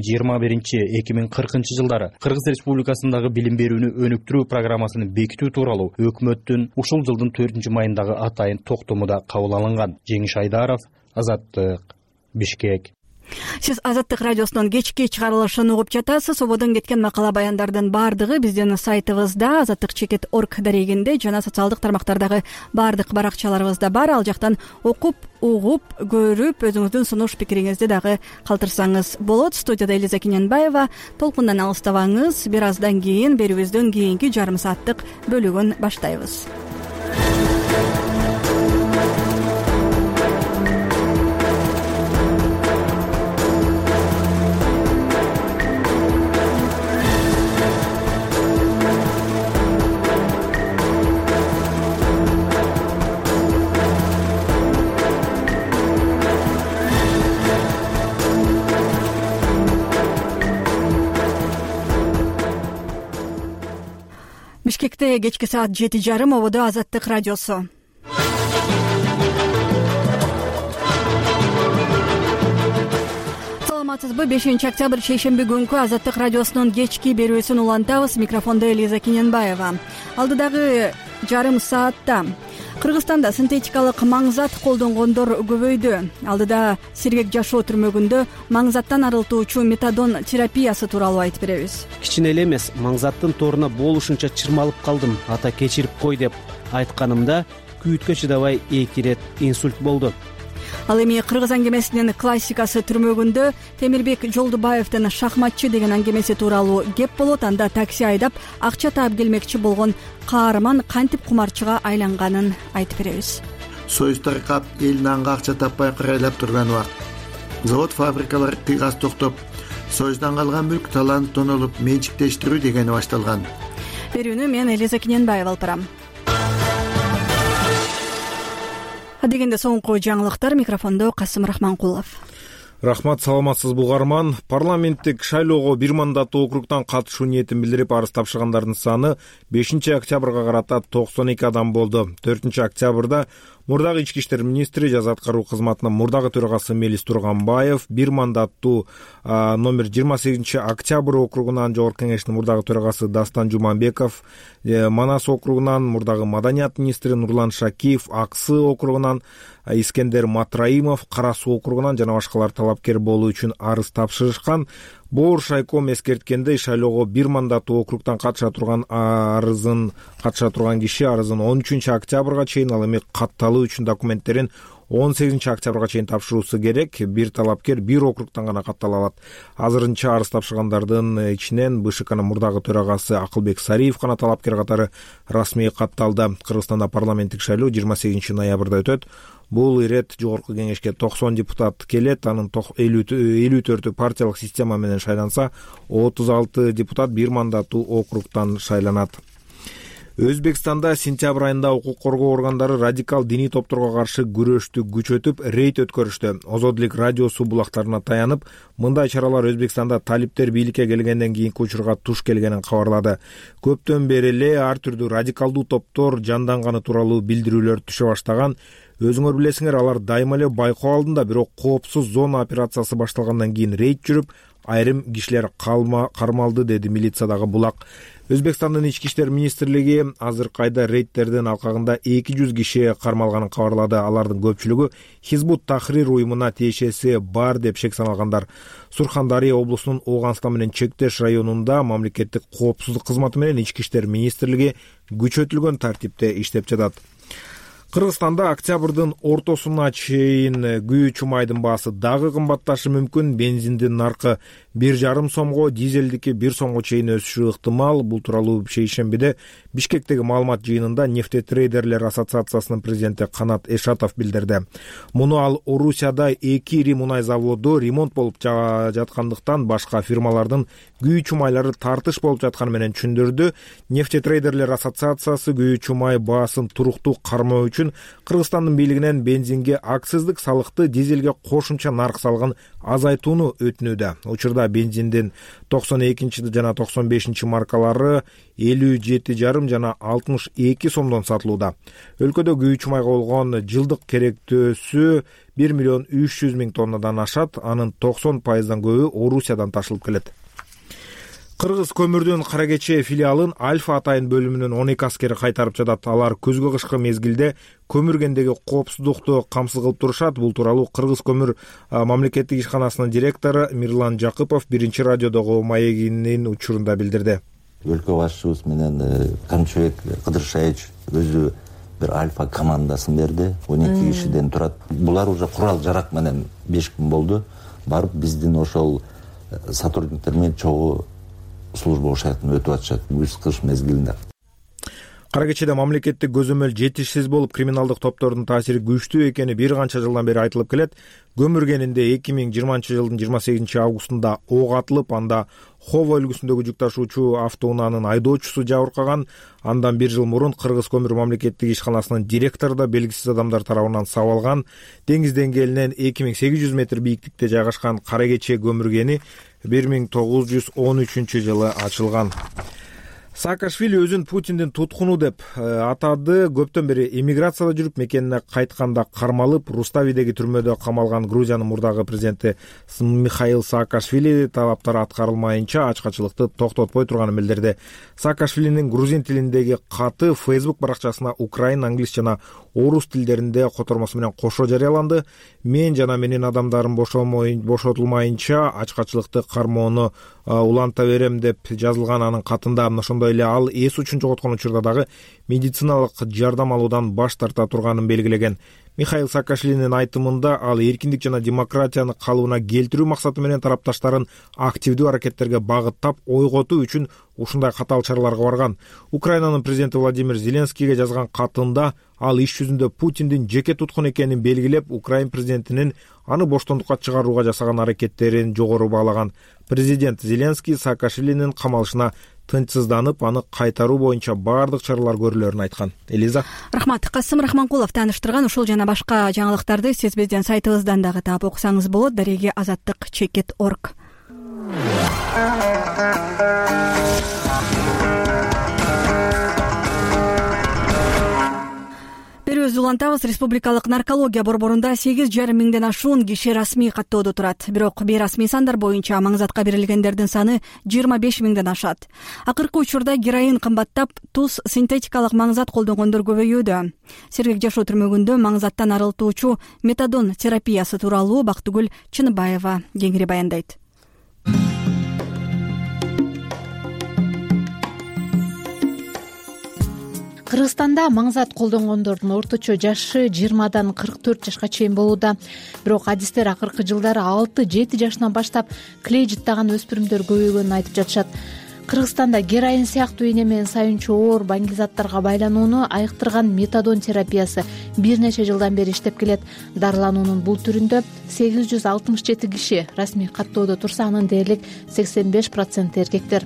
2021-2040 жылдары Кыргыз Республикасындагы билим берүүнү өнүктүрүү программасын бекитүү тууралуу өкмөттүн ушул жылдын 4-майындагы атайын токтому да кабыл алынган. Жеңиш Айдаров, Азаттык, Бишкек. Сиз Азаттык радиосунун кечки чыгарылышын угуп жатасыз. Ободон кеткен макала баяндардын баардыгы биздин сайтыбызда azattik.org дарегинде жана социалдык тармактардагы баардык баракчаларыбызда бар. Ал жактан окуп, угуп, көрүп, өзүңүздүн сунуш пикириңизди дагы калтырсаңыз болот. Студияда Элиза Киненбаева. Толкундан алыстабаңыз. Бир аздан кийин берүүбүздүн кийинки жарым сааттык бөлүгүн баштайбыз. Бишкекте кечки саат 7:30 ободо Азаттык радиосу. Саламатсызбы? 5-октябрь шейшемби күнкү Азаттык радиосунун кечки берүүсүн улантабыз. Микрофондо Элиза Киненбаева. Алдыдагы жарым саатта Кыргызстанда синтетикалык маңзат колдонгондор көбөйдү. Алдыда Сиргек жашоо түрмөгүндө маңзаттан арылтуучу метадон терапиясы тууралуу айтып беребиз. Кичине эле эмес, маңзаттын торуна болушунча чырмалып калдым. Ата кечирип кой деп айтканымда күйүткө чыдабай 2 ирет инсульт болду. Ал эми кыргыз аңгемесинин классикасы түрмөгүндө Темирбек Жолдубаевдин шахматчы деген аңгемеси тууралуу кеп болот. Анда такси айдап акча таап келмекчи болгон каарман кантип кумарчыга айланганын айтып беребиз. Союз таркап эл нанга акча таппай кырайлап турган убакыт. Завод фабрикалар кыйгаз токтоп, Союздан калган мүлк таланып тонолуп менчиктештирүү дегени башталган. Берүүнү мен Элиза Киненбаева алып барам. Адегенде соңку жаңылыктар. Микрофондо Касым Рахманкулов. Рахмат, саламатсызбы угарман. Парламенттик шайлоого бир мандаттуу округтан катышуу ниетин билдирип арыз тапшыргандардын саны 5-октябрга карата 92 адам болду. 4-октябрда мурдагы ички иштер министри, жаза аткаруу кызматынын мурдагы төрагасы Мелис Турганбаев, бир мандаттуу номер 28-октябрь округунан жогорку кеңештин мурдагы төрагасы Дастан Жуманбеков, Манас округунан мурдагы маданият министри Нурлан Шакиев, Аксы округунан Искендер Матраимов, Кара Суу округунан жана башкалар талапкер болуу үчүн арыз тапшырышкан. Боор шайком эскерткендей, шайлоого бир мандаттуу округтан катыша турган киши арызын 13-октябрга чейин, ал эми катталуу үчүн документтерин 18-октябрга чейин тапшыруусу керек. Бир талапкер бир округтан гана каттала алат. Азырынча арыз тапшыргандардын ичинен БШКнын мурдагы төрагасы Акылбек Сариев гана талапкер катары расмий катталды. Кыргызстанда парламенттик шайлоо 28-ноябрда өтөт. Бул ирет жогорку кеңешке 90 депутат келет. Анын 54 партиялык система менен шайланса, 36 депутат бир мандаттуу округтан шайланат. Өзбекстанда сентябрь айында укук коргоо органдары радикал диний топторго каршы күрөштү күчөтүп, рейд өткөрүштү. Озоддук радиосу булактарына таянып, мындай чаралар Өзбекстанда талиптер бийликке келгенден кийинки учурга туш келгенин кабарлады. Көптөн бери эле ар түрдүү радикалдуу топтор жанданганы тууралуу билдирүүлөр түшө баштаган. Өзүңөр билесиңер, алар дайыма эле байкоо алдында, бирок коопсуз зона операциясы башталгандан кийин рейд жүрүп, айрым кишилер кармалды, деди милициядагы булак. Өзбекстандын ички иштер министрлиги азыркы айда рейдтердин алкагында 200 киши кармалганын кабарлады. Алардын көпчүлүгү Хизбут Тахрир уюмуна тиешеси бар деп шек саналгандар. Сурхандария облусунун Ооганстан менен чектеш районунда мамлекеттик коопсуздук кызматы менен ички иштер министрлиги күчөтүлгөн тартипте иштеп жатат. Кыргызстанда октябрдын ортосуна чейин күйүүчү майдын баасы дагы кымбатташы мүмкүн. Бензиндин наркы 1,5 сомго, дизелдики 1 сомго чейин өсүшү ыктымал. Бул тууралуу шейшембиде Бишкектеги маалымат жыйынында нефтетрейдерлер ассоциациясынын президенти Канат Эшатов билдирди. Муну ал Орусияда 2 ири мунай заводу ремонт болуп жаткандыктан башка фирмалардын күйүүчү майлары тартыш болуп жатканы менен түшүндүрдү. Нефтетрейдерлер ассоциациясы күйүүчү май баасын туруктуу кармоо үчүн Кыргызстандын бийлигинен бензинге акциздик салыкты, дизелге кошумча нарк салыгын азайтууну өтүнүүдө. Учурда бензиндин 92 жана 95 маркалары 57,5 жана 62 сомдон сатылууда. Өлкөдө күйүүчү майга болгон жылдык керектөөсү 1,3 миллион тоннадан ашат. Анын 90% көбү Орусиядан ташылып келет. Кыргыз көмүрдүн Кара Кече филиалын Альфа атайын бөлүмүнүн 12 аскери кайтарып жатат. Алар көзгө кышкы мезгилде көмүргендеги коопсуздукту камсыз кылып турушат. Бул тууралуу Кыргыз көмүр мамлекеттик ишканасынын директору Мирлан Жакыпов биринчи радиодогу маегинин учурунда билдирди. Өлкө башчыбыз менен Камчыбек Кыдыршаевич өзү бир Альфа командасын берди. 12 кишиден турат. Булар уже курал жарак менен 5 күн болду. Барып биздин ошол сотрудниктер менен чогуу служба шартын өтүп атышат кыш мезгилинде. Кара Кечеде мамлекеттик көзөмөл жетишсиз болуп, криминалдык топтордун таасири күчтүү экени бир канча жылдан бери айтылып келет. Көмүргенинде 2020 жылдын 28 августунда ок атылып, анда Хово өлкөсүндөгү жүк ташуучу автоунаанын айдоочусу жабыркаган. Андан бир жыл мурун Кыргыз көмүр мамлекеттик ишканасынын директору да белгисиз адамдар тарабынан сабалган. Деңиз деңгээлинен 2800 метр бийиктикте жайгашкан Кара Кече көмүргени 1913 жылы ачылган. Саакашвили өзүн Путиндин туткуну деп атады. Көптөн бери эмиграцияда жүрүп, мекенине кайтканда кармалып, Руставидеги түрмөдө камалган Грузиянын мурдагы президенти Михаил Саакашвили талаптары аткарылмайынча ачкачылыкты токтотпой турганын билдирди. Саакашвилинин грузин тилиндеги каты Facebook баракчасына украин, англис жана орус тилдеринде котормосу менен кошо жарыяланды. Мен жана менин адамдарым бошотулмайынча ачкачылыкты кармоону уланта берем деп жазылган анын катында. Ошондой эле ал эс учун жоготкон учурда дагы медициналык жардам алуудан баш тарта турганын белгилеген. Михаил Саакашвилинин айтымында ал эркиндик жана демократияны калыбына келтирүү максаты менен тарапташтарын активдүү аракеттерге багыттап ойготуу үчүн ушундай катаал чараларга барган. Украинанын президенти Владимир Зеленскийге жазган катында ал иш жүзүндө Путиндин жеке туткун экенин белгилеп, Украин президентинин аны боштондукка чыгарууга жасаган аракеттерин жогору баалаган. Президент Зеленский Саакашвилинин камалышына тынчсызданып, аны кайтаруу боюнча баардык чаралар көрүлөрүн айткан. Элиза. Рахмат. Касым Рахманкулов тааныштырган. Ушул жана башка жаңылыктарды сиз биздин сайтыбыздан дагы таап окусаңыз болот. Дареги azаттык.org. Берүүбүздү улантабыз. Республикалык наркология борборунда 8,5 миңден ашуун киши расмий каттоодо турат. Бирок бейрасмий сандар боюнча маңзатка берилгендердин саны 25 миңден ашат. Акыркы учурда героин кымбаттап, туз синтетикалык маңзат колдонгондор көбөйүүдө. Сергек жашоо түрмөгүндө маңзаттан арылтуучу метадон терапиясы тууралуу Бактыгүл Чыныбаева кеңири баяндайт. Кыргызстанда маңзат колдонгондордун орточо жашы 20дан 44 жашка чейин болууда. Бирок адистер акыркы жылдары 6-7 жашынан баштап клей жыттаган өспүрүмдөр көбөйгөнүн айтып жатышат. Кыргызстанда героин сыяктуу ийне менен сайынчу оор баңгизаттарга байланууну айыктырган метадон терапиясы бир нече жылдан бери иштеп келет. Дарылануунун бул түрүндө 867 киши расмий каттоодо турса, анын дээрлик 85% эркектер.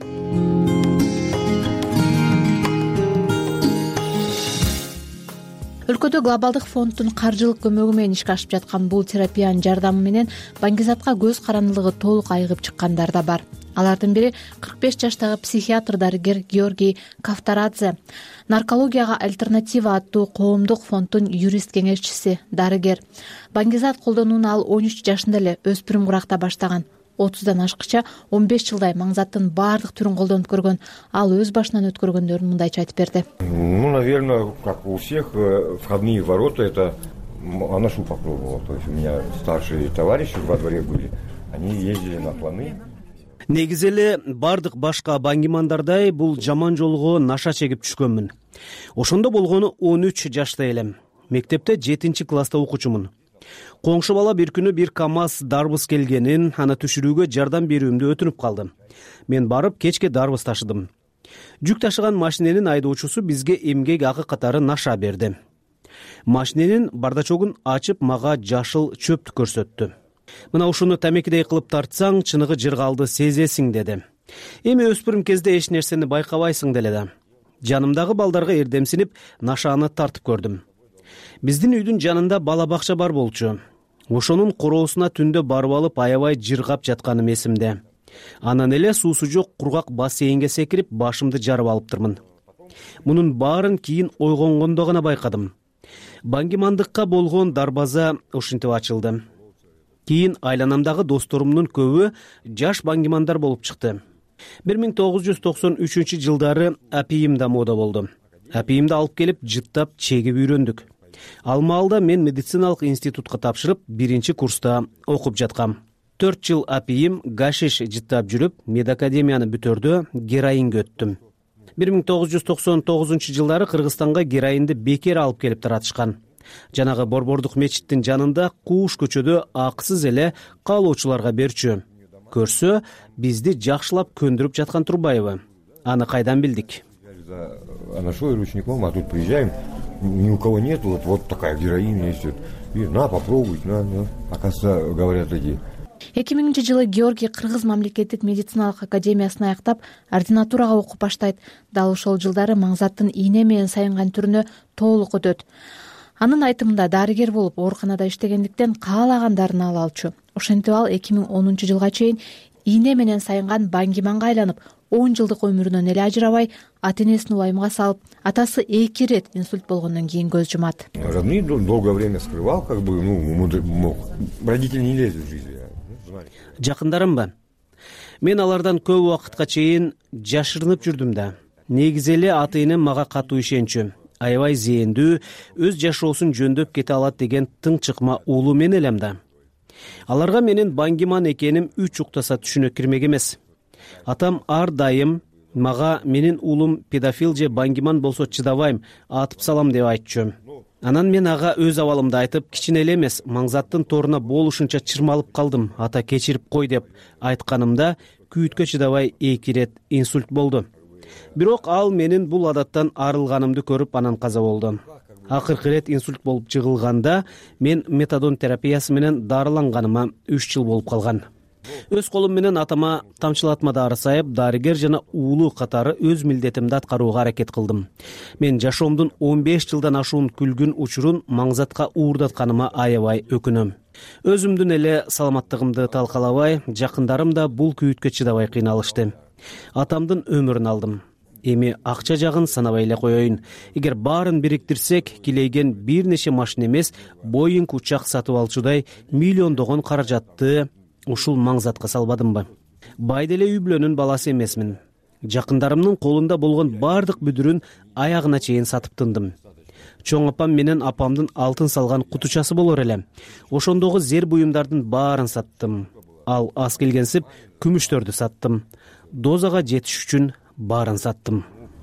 Өлкөдө глобалдык фонддун каржылык көмөгү менен ишке ашып жаткан бул терапиянын жардамы менен баңгизатка көз карандылыгы толук айыгып чыккандар да бар. Алардын бири 45 жаштагы психиатр-дарыгер Георгий Кавторадзе. Наркологияга альтернатива аттуу коомдук фонддун юрист кеңешчиси, дарыгер. Баңгизат колдонууну ал 13 жашында эле өспүрүм куракта баштаган. 30дан ашкыча 15 жылдай маңзаттын баардык түрүн колдонуп көргөн. Ал өз башынан өткөргөндөрүн мындайча айтып берди. Наверное, как у всех, входные ворота, это анашу попробовал. То есть у меня старшие товарищи во дворе были, они ездили на планы. Негизи эле баардык башка баңгимандардай бул жаман жолго наша чегип түшкөнмүн. Ошондо болгону 13 жашта элем. Мектепте 7-класста окуучумун. Коңшу бала бир күнү бир КамАЗ дарбыз келгенин, аны түшүрүүгө жардам берүүмдү өтүнүп калды. Мен барып кечке дарбыз ташыдым. Жүк ташыган машиненин айдоочусу бизге эмгек акы катары наша берди. Машиненин бардачогун ачып мага жашыл чөптү көрсөттү. Мына ушуну тамекидей кылып тартсаң, чыныгы жыргалды сезесиң деди. Эми өспүрүм кезде эч нерсени байкабайсың деле да. Жанымдагы балдарга эрдемсинип нашаны тартып көрдүм. Биздин үйдүн жанында бала бакча бар болчу. Ошонун короосуна түндө барып алып аябай жыргап жатканым эсимде. Анан эле суусу жок кургак бассейнге секирип башымды жарып алыптырмын. Мунун баарын кийин ойгонгондо гана байкадым. Баңгимандыкка болгон дарбаза ушинтип ачылды. Кийин айланамдагы досторумдун көбү жаш баңгимандар болуп чыкты. 1993-жылдары апийим да мода болду. Апийимди алып келип жыттап чегип үйрөндүк. Ал маалда мен медициналык институтка тапшырып, 1-курста окуп жаткам. 4 жыл апийим гашиш жыттап жүрүп, медакадемияны бүтөрдө героинге өттүм. 1999-жылдары Кыргызстанга героинди бекер алып келип таратышкан. Жанагы Борбордук мечиттин жанында Кууш көчөдө акысыз эле каалоочуларга берчү. Көрсө, бизди жакшылап көндүрүп жаткан Турбаева. Аны кайдан билдик? А нашел ручником, а тут приезжаем, ни у кого нет, вот такая героиня есть. И на, попробуй, на. Оказывается, говорят эти. 2000-жылы Георгий Кыргыз мамлекеттик медициналык академиясын аяктап, ординатурага окуп баштайт. Дал ошол жылдары маңзаттын ийне менен сайынган түрүнө толук өтөт. Анын айтымында дарыгер болуп, ооруканада иштегендиктен каалаган дарыны ала алчу. Ошентип ал 2010-жылга чейин ийне менен сайынган баңгиманга айланып, 10 жылдык өмүрүнөн эле ажырабай, ата-энесин убайымга салып, атасы 2 рет инсульт болгондон кийин көз жумат. Родные долгое время скрывал, мог. Родители не лезли в жизнь. Жакындарымбы? Мен алардан көп убакытка чейин жашырынып жүрдүм да. Негизи эле ата-энем мага катуу ишенчү. Аябай зээндүү, өз жашоосун жөндөп кете алат деген тың чыкма уулу мен элем да. Аларга менин баңгиман экеним 3 уктаса түшүнө кирмек эмес. Атам ар дайым мага менин уулум педофил же баңгиман болсо чыдабайм, атып салам деп айтчу. Анан мен ага өз абалымды айтып, кичине эле эмес, маңзаттын торуна болушунча чырмалып калдым, ата кечирип кой деп айтканымда күйүткө чыдабай 2 рет инсульт болду. Бирок ал менин бул адаттан арылганымды көрүп анан каза болду. Акыркы рет инсульт болуп жыгылганда мен метадон терапиясы менен дарыланганыма 3 жыл болуп калган. Өз колум менен атама тамчылатма дары сайып, дарыгер жана уулу катары өз милдетимди аткарууга аракет кылдым. Мен жашоомдун 15 жылдан ашуун күлгүн учурун маңзатка уурдатканыма аябай өкүнөм. Өзүмдүн эле саламаттыгымды талкалабай, жакындарым да бул күйүткө чыдабай кыйналышты. Атамдын өмүрүн алдым. Эми акча жагын санабай эле коеюн. Эгер баарын бириктирсек, килейген бир нече машина эмес, Боинг учак сатып алчудай миллиондогон каражатты ушул маңзатка салбадымбы? Бай деле үй бүлөнүн баласы эмесмин. Жакындарымдын колунда болгон бардык бүдүрүн аягына чейин сатып тындым. Чоң апам менен апамдын алтын салган кутучасы болор эле. Ошондогу зер буюмдардын баарын саттым. Ал аз келгенсип күмүштөрдү саттым. Дозага жетиш үчүн баарын саттым.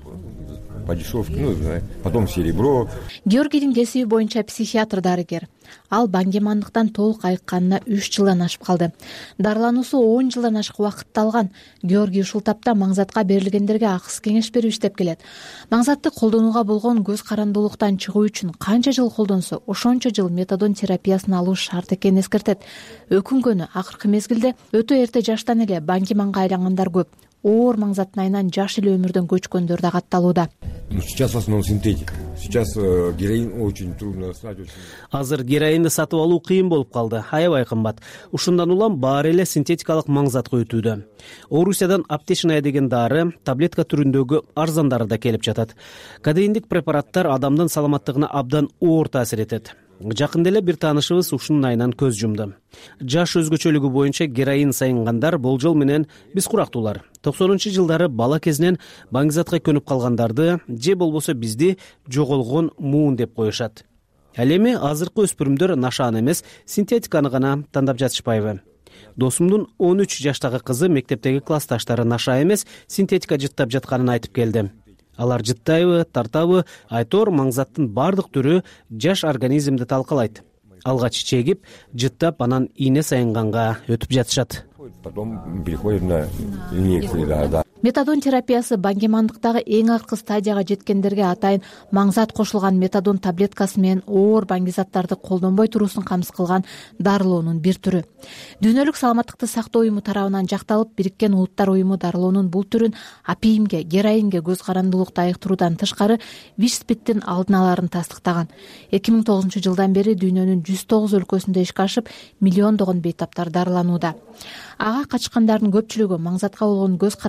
По дешевке, потом серебро. Георгийдин кесиби боюнча психиатр дарыгер. Ал баңгимандыктан толук айыкканына 3 жылдан ашып калды. Дарылануусу 10 жылдан ашык убакытты алган. Георгий ушул тапта маңзатка берилгендерге акыс кеңеш берип иштеп келет. Маңзатты колдонууга болгон көз карандуулуктан чыгуу үчүн канча жыл колдонсо, ошончо жыл метадон терапиясын алуу шарт экенин эскертет. Өкүнгөнү акыркы мезгилде өтө эрте жаштан эле баңгиманга айлангандар көп. Оор маңзаттын айынан жаш эле өмүрдөн көчкөндөр да катталууда. Сейчас в основном синтетика. Сейчас героин очень трудно достать. Азыр героинди сатып алуу кыйын болуп калды, аябай кымбат. Ушундан улам баары эле синтетикалык маңзатка өтүүдө. Орусиядан аптечная деген дары, таблетка түрүндөгү арзандары да келип жатат. Кадеиндик препараттар адамдын саламаттыгына абдан оор таасир этет. Жакында эле бир таанышыбыз ушунун айынан көз жумду. Жаш өзгөчөлүгү боюнча героин сайынгандар болжол менен биз курактуулар. 90-жылдары бала кезинен баңгизатка көнүп калгандарды же болбосо бизди жоголгон муун деп коюшат. Ал эми азыркы өспүрүмдөр нашаны эмес, синтетиканы гана тандап жатышпайбы? Досумдун 13 жаштагы кызы мектептеги классташтары наша эмес, синтетика жыттап жатканын айтып келди. Алар жыттайбы, тартабы, айтор маңзаттын бардык түрү жаш организмди талкалайт. Алгач чегип, жыттап, анан ийне сайынганга өтүп жатышат. Потом переходит на инъекции, да. Метадон терапиясы баңгимандыктагы эң аркы стадияга жеткендерге атайын маңзат кошулган метадон таблеткасы менен оор баңгизаттарды колдонбой туруусун камсыз кылган дарылоонун бир түрү. Дүйнөлүк саламаттыкты сактоо уюму тарабынан жакталып, Бириккен Улуттар уюму дарылоонун бул түрүн апийимге, героинге көз карандуулукту айыктыруудан тышкары ВИЧ/СПИДтин алдын аларын тастыктаган. 2009-жылдан бери дүйнөнүн 109 өлкөсүндө ишке ашып, миллиондогон бейтаптар дарыланууда. Ага качкандардын көпчүлүгү маңзатка болгон көз карандысыздыгы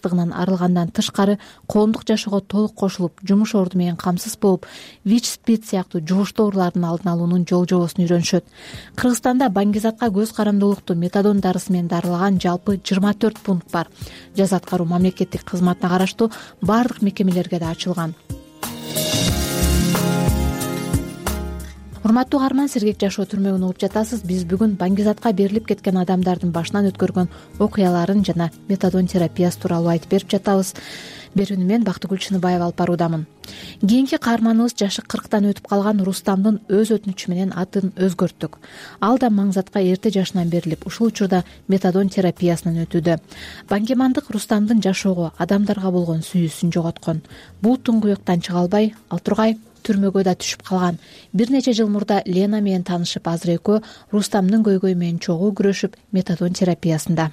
баштыгынан арылгандан тышкары коомдук жашоого толук кошулуп, жумуш орду менен камсыз болуп, ВИЧ-СПИД сыяктуу жугуштуу оорулардын алдын алуунун жол-жобосун үйрөнүшөт. Кыргызстанда баңгизатка көз карандуулукту метадон дарысы менен дарылаган жалпы 24 пункт бар. Жаза аткаруу мамлекеттик кызматына караштуу бардык мекемелерге да ачылган. Урматтуу каарман, сергек жашоо түрмөгүн угуп жатасыз. Биз бүгүн баңгизатка берилип кеткен адамдардын башынан өткөргөн окуяларын жана метадон терапиясы тууралуу айтып берип жатабыз. Берүүнү мен Бактыгүл Чыныбаева алып баруудамын. Кийинки каарманыбыз жашы 40тан өтүп калган Рустамдын өз өтүнүчү менен атын өзгөрттүк. Ал да маңзатка эрте жашынан берилип, ушул учурда метадон терапиясынан өтүүдө. Баңгимандык Рустамдын жашоого, адамдарга болгон сүйүүсүн жоготкон. Бул туңгуюктан чыга албай, ал тургай түрмөгө да түшүп калган. Бир нече жыл мурда Лена менен таанышып, азыр экөө Рустамдын көйгөйү менен чогуу күрөшүп, метадон терапиясында.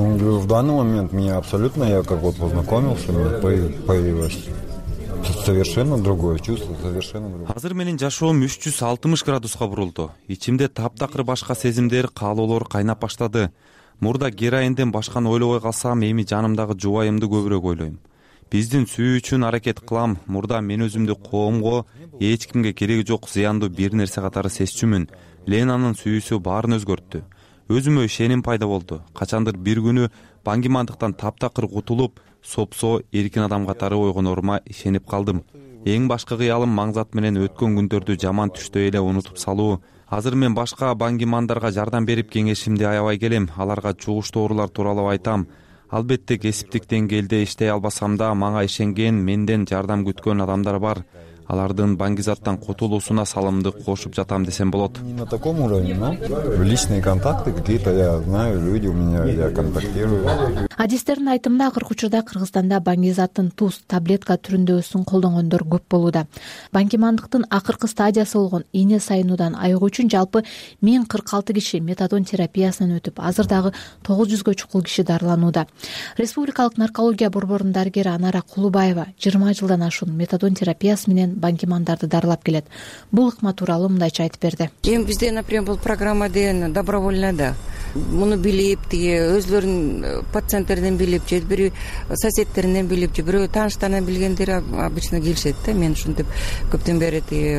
В данный момент меня абсолютно, я как вот познакомился, появилось совершенно другое чувство, совершенно другое. Азыр менин жашоом 360 градуска бурулду. Ичимде таптакыр башка сезимдер, каалоолор кайнап баштады. Мурда героинден башканы ойлобой калсам, эми жанымдагы жубайымды көбүрөөк ойлойм. Биздин сүйүү үчүн аракет кылам. Мурда мен өзүмдү коомго, эч кимге кереги жок зыяндуу бир нерсе катары сезчүмүн. Ленанын сүйүүсү баарын өзгөрттү. Өзүмө ишеним пайда болду. Качандыр бир күнү баңгимандыктан таптакыр кутулуп, сопсо эркин адам катары ойгоноорума ишенип калдым. Эң башкы кыялым маңзат менен өткөн күндөрдү жаман түштөй эле унутуп салуу. Азыр мен башка баңгимандарга жардам берип кеңешимди аябай келем. Аларга жугуштуу оорулар тууралуу айтам. Албетте кесиптик деңгээлде иштей албасам да, мага ишенген, менден жардам күткөн адамдар бар. Алардын баңгизаттан кутулуусуна салымды кошуп жатам десем болот. Не на таком уровне, но личные контакты какие-то, я знаю, люди у меня, я контактирую. Адистердин айтымында акыркы учурда Кыргызстанда баңгизаттын туз таблетка түрүндөгүсүн колдонгондор көп болууда. Баңгимандыктын акыркы стадиясы болгон ийне сайынуудан айыгуу үчүн жалпы 1046 киши метадон терапиясынан өтүп, азыр дагы 900гө чукул киши дарыланууда. Республикалык наркология борборунун дарыгери Анара Кулубаева 20 жылдан ашуун метадон терапиясы менен баңгимандарды дарылап келет. Бул ыкма тууралуу мындайча айтып берди. Эми бизде, например, бул программа деген добровольно да. Муну билип, өзлөрүнүн пациенттеринен билип, же бир соседтеринен билип, же бирөө тааныштарынан билгендери обычно келишет да. Мен ушинтип көптөн бери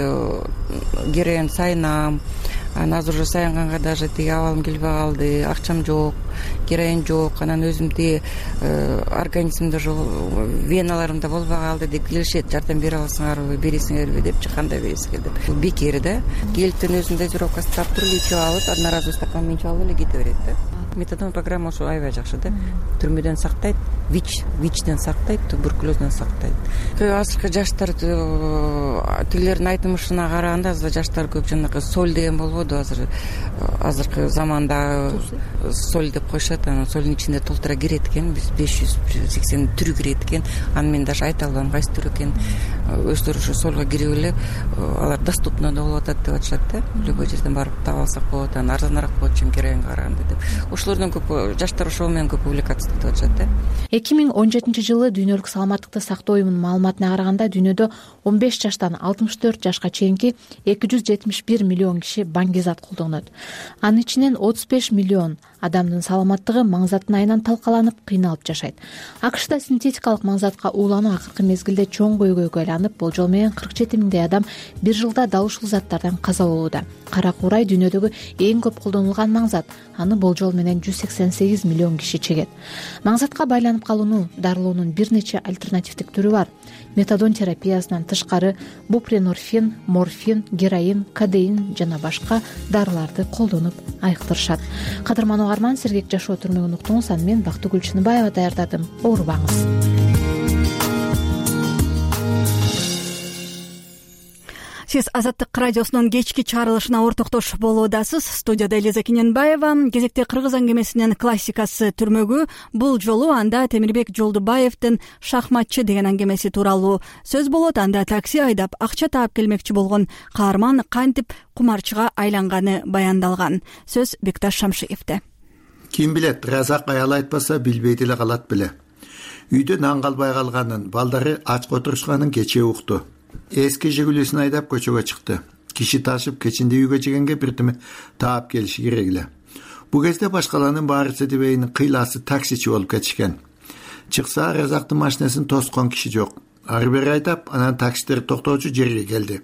героин сайынам. Азыр уже саянганга даже абалым келбей калды, акчам жок, героин жок, анан өзүм организмде жок, веналарымда болбой калды деп келишет. Жардам бере алсаңарбы, бересиңерби деп, кандай бересиңер деп. Бул бекер да. Келиптен өзүнүн дозировкасын таптырып эле ичип алып, одноразовый стакан менен ичип алып эле кете берет да. Метадон программа ошо аябай жакшы да. Түрмөдөн сактайт, ВИЧ-ден сактайт, туберкулезден сактайт. Азыркы жаштар тилердин айтымышына караганда жаштар көп жанагы соль деген болбоду азыркы заманда соль деп коюшат. Анан солдун ичинде толтура кирет экен, биз 580 түрү кирет экен. Аны мен даже айта албайм кайсы түрү экен. Өздөрү ошо солго кирип эле алар доступно да болуп атат деп атышат да. Любой жерден барып таап алсак болот, анан арзаныраак болот чем героинге караганда деп. Ошолордон көп жаштар ошол менен көп увлекаться деп атышат да. 2017-жылы Дүйнөлүк саламаттыкты сактоо уюмунун маалыматына караганда дүйнөдө 15 жаштан 64 жашка чейинки 271 миллион киши баңгизат колдонот. Анын ичинен 35 миллион адамдын саламаттыгы маңзаттын айынан талкаланып, кыйналып жашайт. АКШда синтетикалык маңзатка уулануу акыркы мезгилде чоң көйгөйгө айланып, болжол менен 47 миңдей адам бир жылда дал ушул заттардан каза болууда. Кара куурай дүйнөдөгү эң көп колдонулган маңзат. Аны болжол менен 188 миллион киши чегет. Маңзатка байланып калууну дарылоонун бир нече альтернативдик түрү бар. Метадон терапиясынан тышкары бупренорфин, морфин, героин, кадеин жана башка дарыларды колдонуп айыктырышат. Кадырман угарман, сергек жашоо түрмөгүн уктуңуз. Аны мен Бактыгүл Чыныбаева даярдадым. Оорубаңыз. Сиз Азаттык радиосунун кечки чыгарылышына ортоктош болуудасыз. Студияда Элиза Кененбаева. Кезекте кыргыз аңгемесинин классикасы түрмөгү. Бул жолу анда Темирбек Жолдубаевдин «Шахматчы» деген аңгемеси тууралуу сөз болот. Анда такси айдап акча таап келмекчи болгон каарман кантип кумарчыга айланганы баяндалган. Сөз Бекташ Шамшиевде. Ким билет, Разак аял айтпаса билбейт эле калат беле. Үйдө нан калбай калганын, балдары ач отурушканын кечээ укту. Эски жигулисин айдап көчөгө чыкты. Киши ташып кечинде үйгө жегенге биртиме таап келиши керек эле. Бу кезде башкалардын баары седебейинин кыйласы таксичи болуп кетишкен. Чыкса Разактын машинесин тоскон киши жок. Ары бери айдап, анан таксистер токтоочу жерге келди.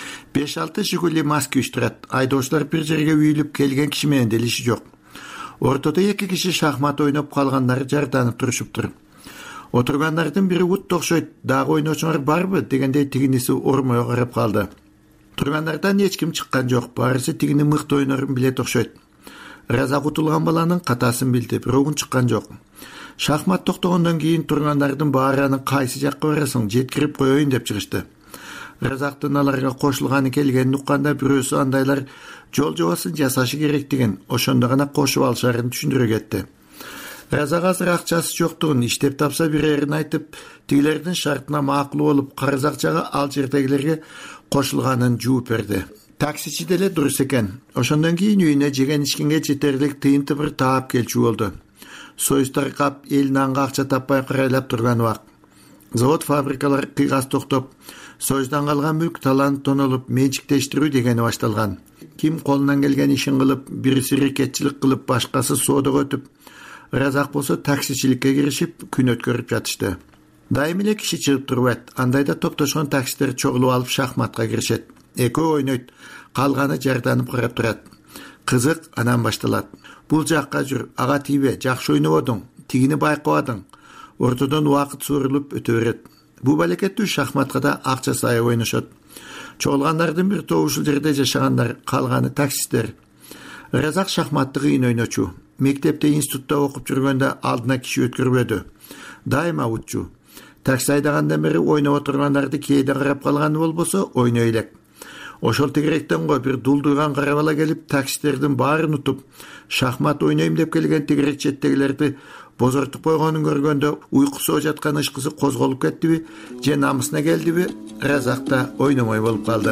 5-6 Жигули Москвич турат. Айдоочулар бир жерге үйүлүп келген киши менен деле иши жок. Ортодо 2 киши шахмат ойноп калгандары жарданып турушуптур. Отургандардын бири утты окшойт, дагы ойночуңар барбы дегендей тигиниси ормой карап калды. Тургандардан эч ким чыккан жок, баарысы тигини мыкты ойнорун билет окшойт. Разак утулган баланын катасын билди, бирок чыккан жок. Шахмат токтогондон кийин тургандардын баары анын кайсы жакка барасың, жеткирип коеюн деп чыгышты. Разактын аларга кошулганы келгенин укканда бирөөсү андайлар жол жобосын жасашы керектигин, ошондо гана кошуп алышарын түшүндүрө кетти. Разак азыр акчасы жоктугун иштеп тапса бирерин айтып, тигилердин шартына макул болуп, карыз акчага ал жердегилерге кошулганын жууп берди. Таксичи деле дурус экен. Ошондон кийин үйүнө жеген ичкенге жетерлик тыйын-тыбыр таап келчү болду. Союздар кап эл нанга акча таппай карайлап турган убак. Завод фабрикалар кыйгас токтоп, союздан калган мүлк таланып тонолуп, менчиктештирүү дегени башталган. Ким колунан келген ишин кылып, бириси рекетчилик кылып, башкасы соодого өтүп, Разак болсо таксичиликке киришип, күн өткөрүп жатышты. Дайым эле киши чыгып турбайт. Андайда топтошкон таксистер чогулуп алып шахматка киришет. Экөө ойнойт, калганы жарданып карап турат. Кызык анан башталат. Бул жакка жүр, ага тийбе, жакшы ойнободуң, тигини байкабадың. Ортодон убакыт суурулуп өтө берет. Бул балекеттүү шахматка да акча сайып ойношот. Чогулгандардын бир тобу ушул жерде жашагандар, калганы таксисттер. Разак шахматты кыйын ойночу. Мектепте, институтта окуп жүргөндө алдына киши өткөрбөдү. Дайыма утчу. Такси айдагандан бери ойноп отургандарды кээде карап калганы болбосо ойной элек. Ошол тегеректен го бир дулдуган кара бала келип, таксистердин баарын утуп, шахмат ойнойм деп келген тегерек четтегилерди бозортуп койгонун көргөндө уйкусу жаткан ышкысы козголуп кеттиби, же намысына келдиби, Разакта ойномой болуп калды.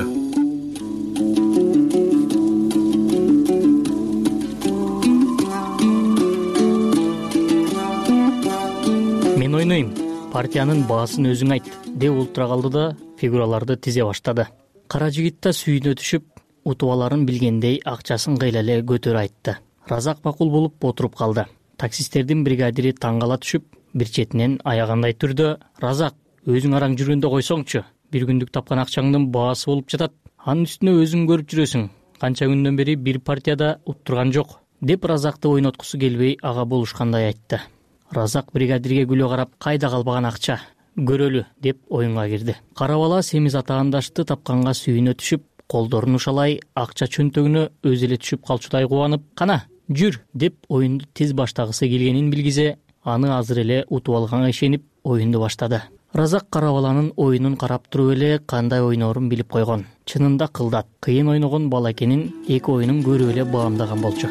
Мен ойнойм, партиянын баасын өзүң айт, деп олтура калды да фигураларды тизе баштады. Кара жигит да сүйүнө түшүп, утубаларын билгендей акчасын кыйла эле көтөрүп айтты. Разак макул болуп отуруп калды. Таксисттердин бригадири таң кала түшүп, бир четинен аягандай түрдө: "Разак, өзүң араң жүргөндө койсоңчу. Бир күндүк тапкан акчаңдын баасы болуп жатат. Анын үстүнө өзүң көрүп жүрөсүң. Канча күндөн бери бир партияда уттурган жок", деп Разакты ойноткусу келбей ага болушкандай айтты. Разак бригадирге күлө карап: "Кайда калбаган акча? Көрөлү", деп оюнга кирди. Кара бала семиз атаандашты тапканга сүйүнө түшүп, колдорун ушалай акча чөнтөгүнө өзү эле түшүп калчудай кубанып: "Кана, жүр", деп оюнду тез баштагысы келгенин билгизе, аны азыр эле утуп алганга ишенип, оюнду баштады. Разак кара баланын оюнун карап туруп эле кандай ойнорун билип койгон. Чынында кылдат, кыйын ойногон бала экенин эки оюнун көрүп эле баамдаган болчу.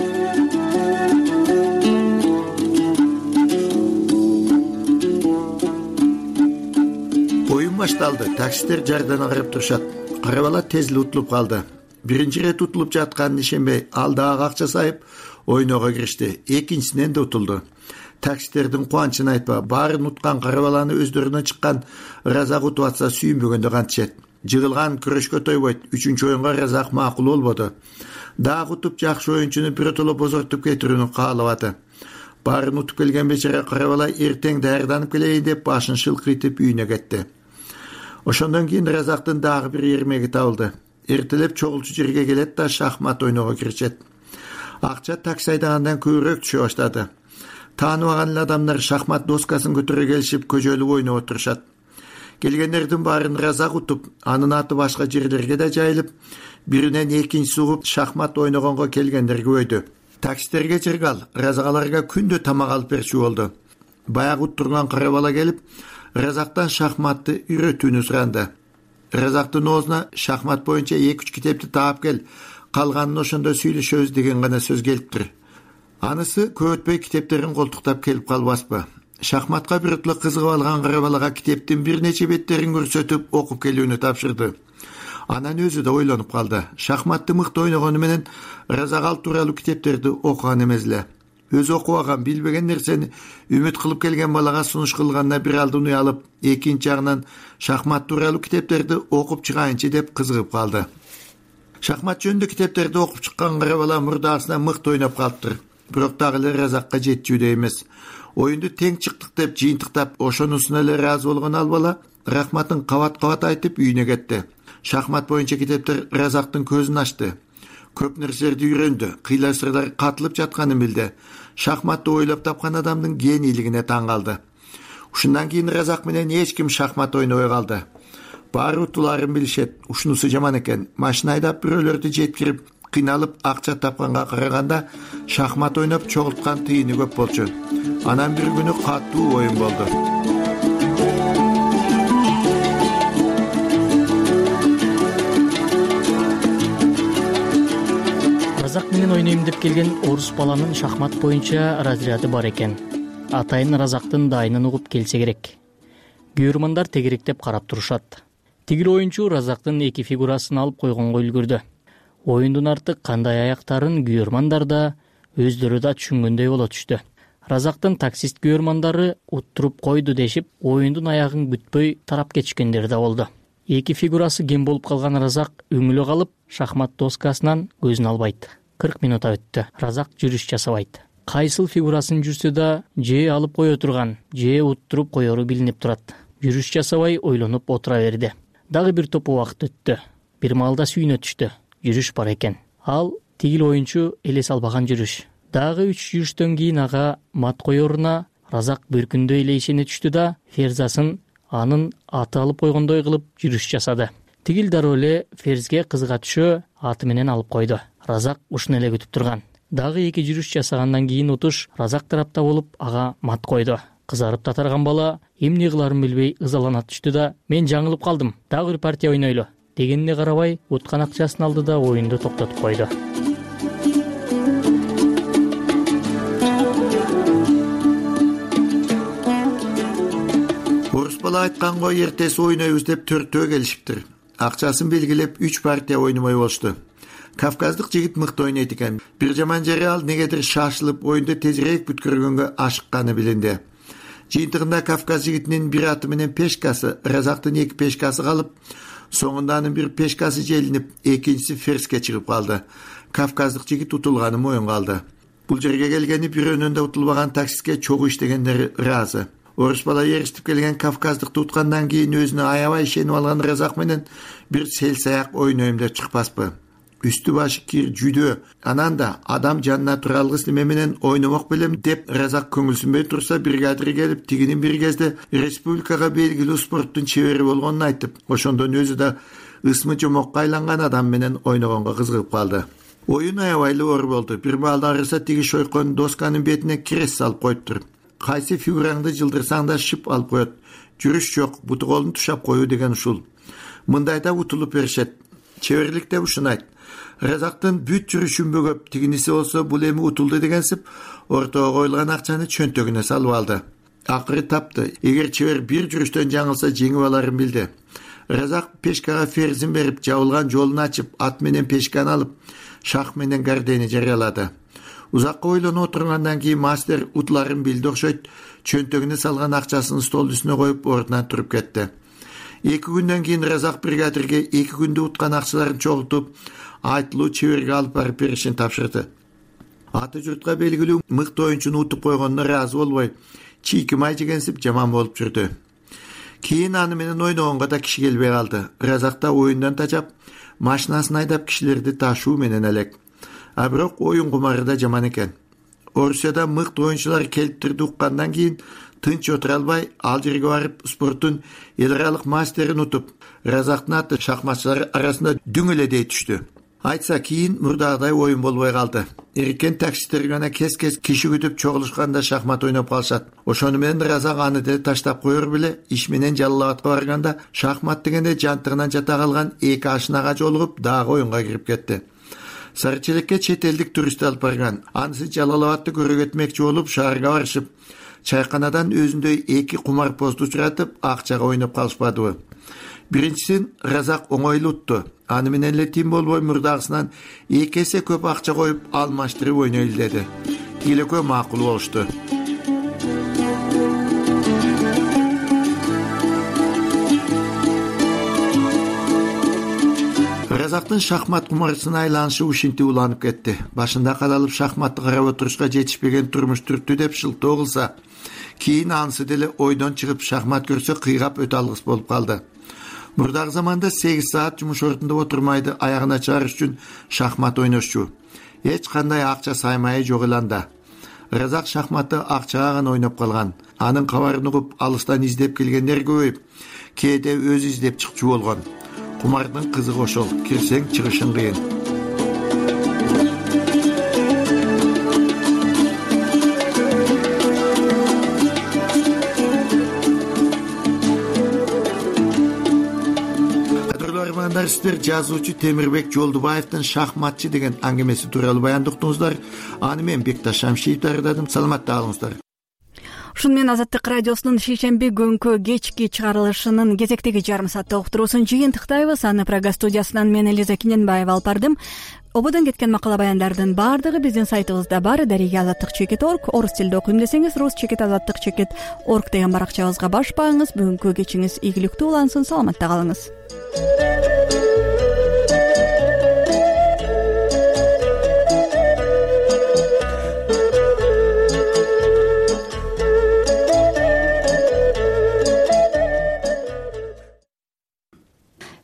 Oyun baştaldı. Taksistler jardan agırıp turuşat. Kara bala tezli utulup kaldı. Birinci ret utulup жатканын ишенбей, ал дагы акча сайып, ойного киришти. Экинчисинен да утулду. Таксисттердин кубанычын айтпа, баарын уткан кара баланы өздөрүнөн чыккан Разак утуп атса сүйүнбөгөндө кантишет. Жыгылган күрөшкө тойбойт. Үчүнчү оюнга Разак макул болбоду. Дагы утуп жакшы оюнчуну биротоло бозортуп кетирүүнү каалабады. Баарын утуп келген бечара кара бала эртең даярданып келейин деп башын шылкыйтып үйүнө кетти. Ошондон кийин Разактын дагы бир эрмеги табылды. Эртелеп чогулчу жерге келет да шахмат ойного киришет. Акча такси айдагандан көбүрөөк түшө баштады. Тааныбаган эле адамдар шахмат доскасын көтөрө келишип, көжөлүп ойноп отурушат. Келгендердин баарын Разак утуп, анын аты башка жерлерге да жайылып, биринен экинчиси угуп шахмат ойногонго келгендер көбөйдү. Таксистерге жыргал, Разак аларга күндө тамак алып берчү болду. Баягы уттурган кара бала келип, Разактан шахматты үйрөтүүнү суранды. Разактын оозуна шахмат боюнча 2-3 китепти таап кел, калганын ошондо сүйлөшөбүз деген гана сөз келиптир. Анысы көп өтпөй китептерин колтуктап келип калбаспы. Шахматка биротоло кызыгып алган кара балага китептин бир нече беттерин көрсөтүп окуп келүүнү тапшырды. Анан өзү да ойлонуп калды. Шахматты мыкты ойногону менен Разак ал тууралуу китептерди окуган эмес эле. Өзү окубаган, билбеген нерсени үмүт кылып келген балага сунуш кылганына бир алдын уялып, экинчи жагынан шахмат тууралуу китептерди окуп чыгайынчы деп кызыгып калды. Шахмат жөнүндө китептерди окуп чыккан кара бала мурдасына мыкты ойноп калыптыр. Бирок дагы эле Разакка жетчүдөй эмес. Оюнду тең чыктык деп жыйынтыктап ошонусуна эле ыраазы болгон ал бала рахматын кабат айтып үйүнө кетти. Шахмат боюнча китептер Разактын көзүн ачты. Көп нерселерди үйрөндү, кыйла сырлар катылып жатканын билди. Шахматты ойлоп тапкан адамдын генийлигине таң калды. Ушундан кийин Разак менен эч ким шахмат ойнобой калды. Баары утуларын билишет. Ушунусу жаман экен. Машина айдап бирөөлөрдү жеткирип, кыйналып акча тапканга караганда шахмат ойноп чогулткан тыйыны көп болчу. Анан бир күнү катуу оюн болду. Разак менен ойнойм деп келген орус баланын шахмат боюнча разряды бар экен. Атайын Разактын дайынын угуп келсе керек. Күйөрмандар тегеректеп карап турушат. Тигил оюнчу Разактын 2 фигурасын алып койгонго үлгүрдү. Оюндун артык кандай аяктарын күйөрмандар да өздөрү да түшүнгөндөй боло түштү. Разактын таксист күйөрмандары уттуруп койду дешип, оюндун аягын бүтпөй тарап кетишкендер да болду. 2 фигурасы кем болуп калган Разак өңүлө калып, шахмат доскасынан көзүн албайт. 40 минута өттү. Разак жүрүш жасабайт. Кайсыл фигурасын жүрсө да же алып кое турган, же уттуруп коеру билинип турат. Жүрүш жасабай ойлонуп отура берди. Дагы бир топ убакыт өттү. Бир маалда сүйүнө түштү. Жүрүш бар экен. Ал тигил оюнчу элес албаган жүрүш. Дагы 3 жүрүштөн кийин ага мат коеруна Разак бир күндө эле ишене түштү да Ферзасын анын аты алып койгондой кылып жүрүш жасады. Тигил дароо эле Ферзге кызыга түшө аты менен алып койду. Разак ушуну эле күтүп турган. Дагы 2 жүрүш жасагандан кийин утуш Разак тарапта болуп ага мат койду. Кызарып татарган бала эмне кыларын билбей ызалана түштү да мен жаңылып калдым. Дагы бир партия ойнойлу дегенине карабай уткан акчасын алды да оюнду токтотуп койду. Орус бала айтканго эртеси ойнойбуз деп төртөө келишиптир. Акчасын белгилеп 3 партия ойномой болушту. Кавказдык жигит мыкты ойнойт экен. Бир жаман жери ал негедир шашылып оюнду тезирээк бүткөргөнгө ашыкканы билинди. Жыйынтыгында Кавказ жигитинин бир аты менен пешкасы, Разактын 2 пешкасы калып, соңунда анын бир пешкасы желинип, экинчиси ферзге чыгып калды. Кавказдык жигит утулганы моюнга алды. Бул жерге келгени бирөөнөн да утулбаган таксистке чогуу иштегендери ыраазы. Орус бала еришип келген Кавказдыкты уткандан кийин өзүнө аябай ишенип алган Разак менен бир сел-саяк ойнойм деп чыкпаспы. Үстү башы кир жүдөө. Анан да адам жанына туралгыс неме менен ойномок белем деп Разак көңүлсүнбөй турса, бригадир келип тигинин бир кезде республикага белгилүү спорттун чебери болгонун айтып, ошондон өзү да ысмы жомокко айланган адам менен ойногонго кызыгып калды. Оюн аябай эле оор болду. Бир маалда арыса тиги шойкон досканын бетине крест салып коюптур. Кайсы фигураңды жылдырсаң да шип алып коет. Жүрүш жок, буту колун тушап коюу деген ушул. Мындайда утулуп беришет. Чеберлик деп ушуну айт. Разактын бүт жүрүшүн бөгөп, тигиниси болсо бул эми утулду дегенсип, ортого коюлган акчаны чөнтөгүнө салып алды. Акыры тапты. Эгер чебер бир жүрүштөн жаңылса жеңип аларын билди. Разак пешкага ферзин берип, жабылган жолун ачып, ат менен пешканы алып, шах менен гардени жарыялады. Узакка ойлонуп отургандан кийин мастер утуларын билди окшойт, чөнтөгүнө салган акчасын стол үстүнө коюп ордунан туруп кетти. 2 күндөн кийин Разак бригадирге 2 күндө уткан акчаларын чогултуп, айтылуу чеберге алып барып беришин тапшырды. Аты журтка белгилүү мыкты оюнчуну утуп койгонуна ыраазы болбой, чийки май жегенсип жаман болуп жүрдү. Кийин аны менен ойногонго да киши келбей калды. Разак да оюндан тажап, машинасын айдап кишилерди ташуу менен элек. А бирок оюн кумары да жаман экен. Орусияда мыкты оюнчулар келиптирди уккандан кийин тынч отура албай, ал жерге барып спорттун эл аралык мастерин утуп, Разактын аты шахматчылар арасында дүңөлөдей түштү. Айтса кийин мурдагыдай оюн болбой калды. Эркен таксисттер гана кес-кес киши күтүп чогулушканда шахмат ойноп калышат. Ошону менен Разак аны деле таштап коер беле, иш менен Жалал-Абадка барганда шахмат дегенде жантыгынан жата калган 2 ашынага жолугуп, дагы оюнга кирип кетти. Сарычелекке чет элдик турист алып барган. Анысы Жалал-Абадты көрө кетмекчи болуп, шаарга барышып, чайканадан өзүндөй 2 кумар посту чыратып, акчага ойноп калышпадыбы. Биринчисин Разак оңойлуу утту. Аны менен эле тим болбой мурдагысынан 2 эсе көп акча коюп, алмаштырып ойнойлу деди. Килекөө макул болушту. Разактын шахмат кумарчысына айланышы ушинтип уланып кетти. Башында кадалып шахматты карап отурушка жетишпеген турмуш түрттү деп шылтоо кылса, кийин анысы деле ойдон чыгып шахмат көрсө кыйгап өтө алгыс болуп калды. Мурдагы заманда 8 саат жумуш ордунда отурмайды аягына чыгарыш үчүн шахмат ойношчу. Эч кандай акча саймайы жок эле. Разак шахматты акчага гана ойноп калган. Анын кабарын угуп алыстан издеп келгендер көбөйүп, кээде өзү издеп чыкчу болгон. Кумардын кызыгы ошол, кирсең чыгышың кыйын. Сиздер жазуучу Темирбек Жолдубаевдин шахматчы деген аңгемеси тууралуу баяндыктыңыздар. Аны мен Бекташ Шамшиев даярдадым. Саламатта калыңыздар. Ушун менен Азаттык радиосунун шейшемби күнкү кечки чыгарылышынын кезектеги жарым саатта уктуруусун жыйынтыктайбыз. Аны Прага студиясынан мен Элиза Киненбаева алып бардым. Ободон кеткен макала баяндардын баардыгы биздин сайтыбызда бар. Дариga-azattik.org. Орус тилинде окуйм десеңиз rus-azattik.org деген баракчабызга баш багыңыз. Бүгүнкү кечиңиз ийгиликтүү улансын. Саламатта калыңыз.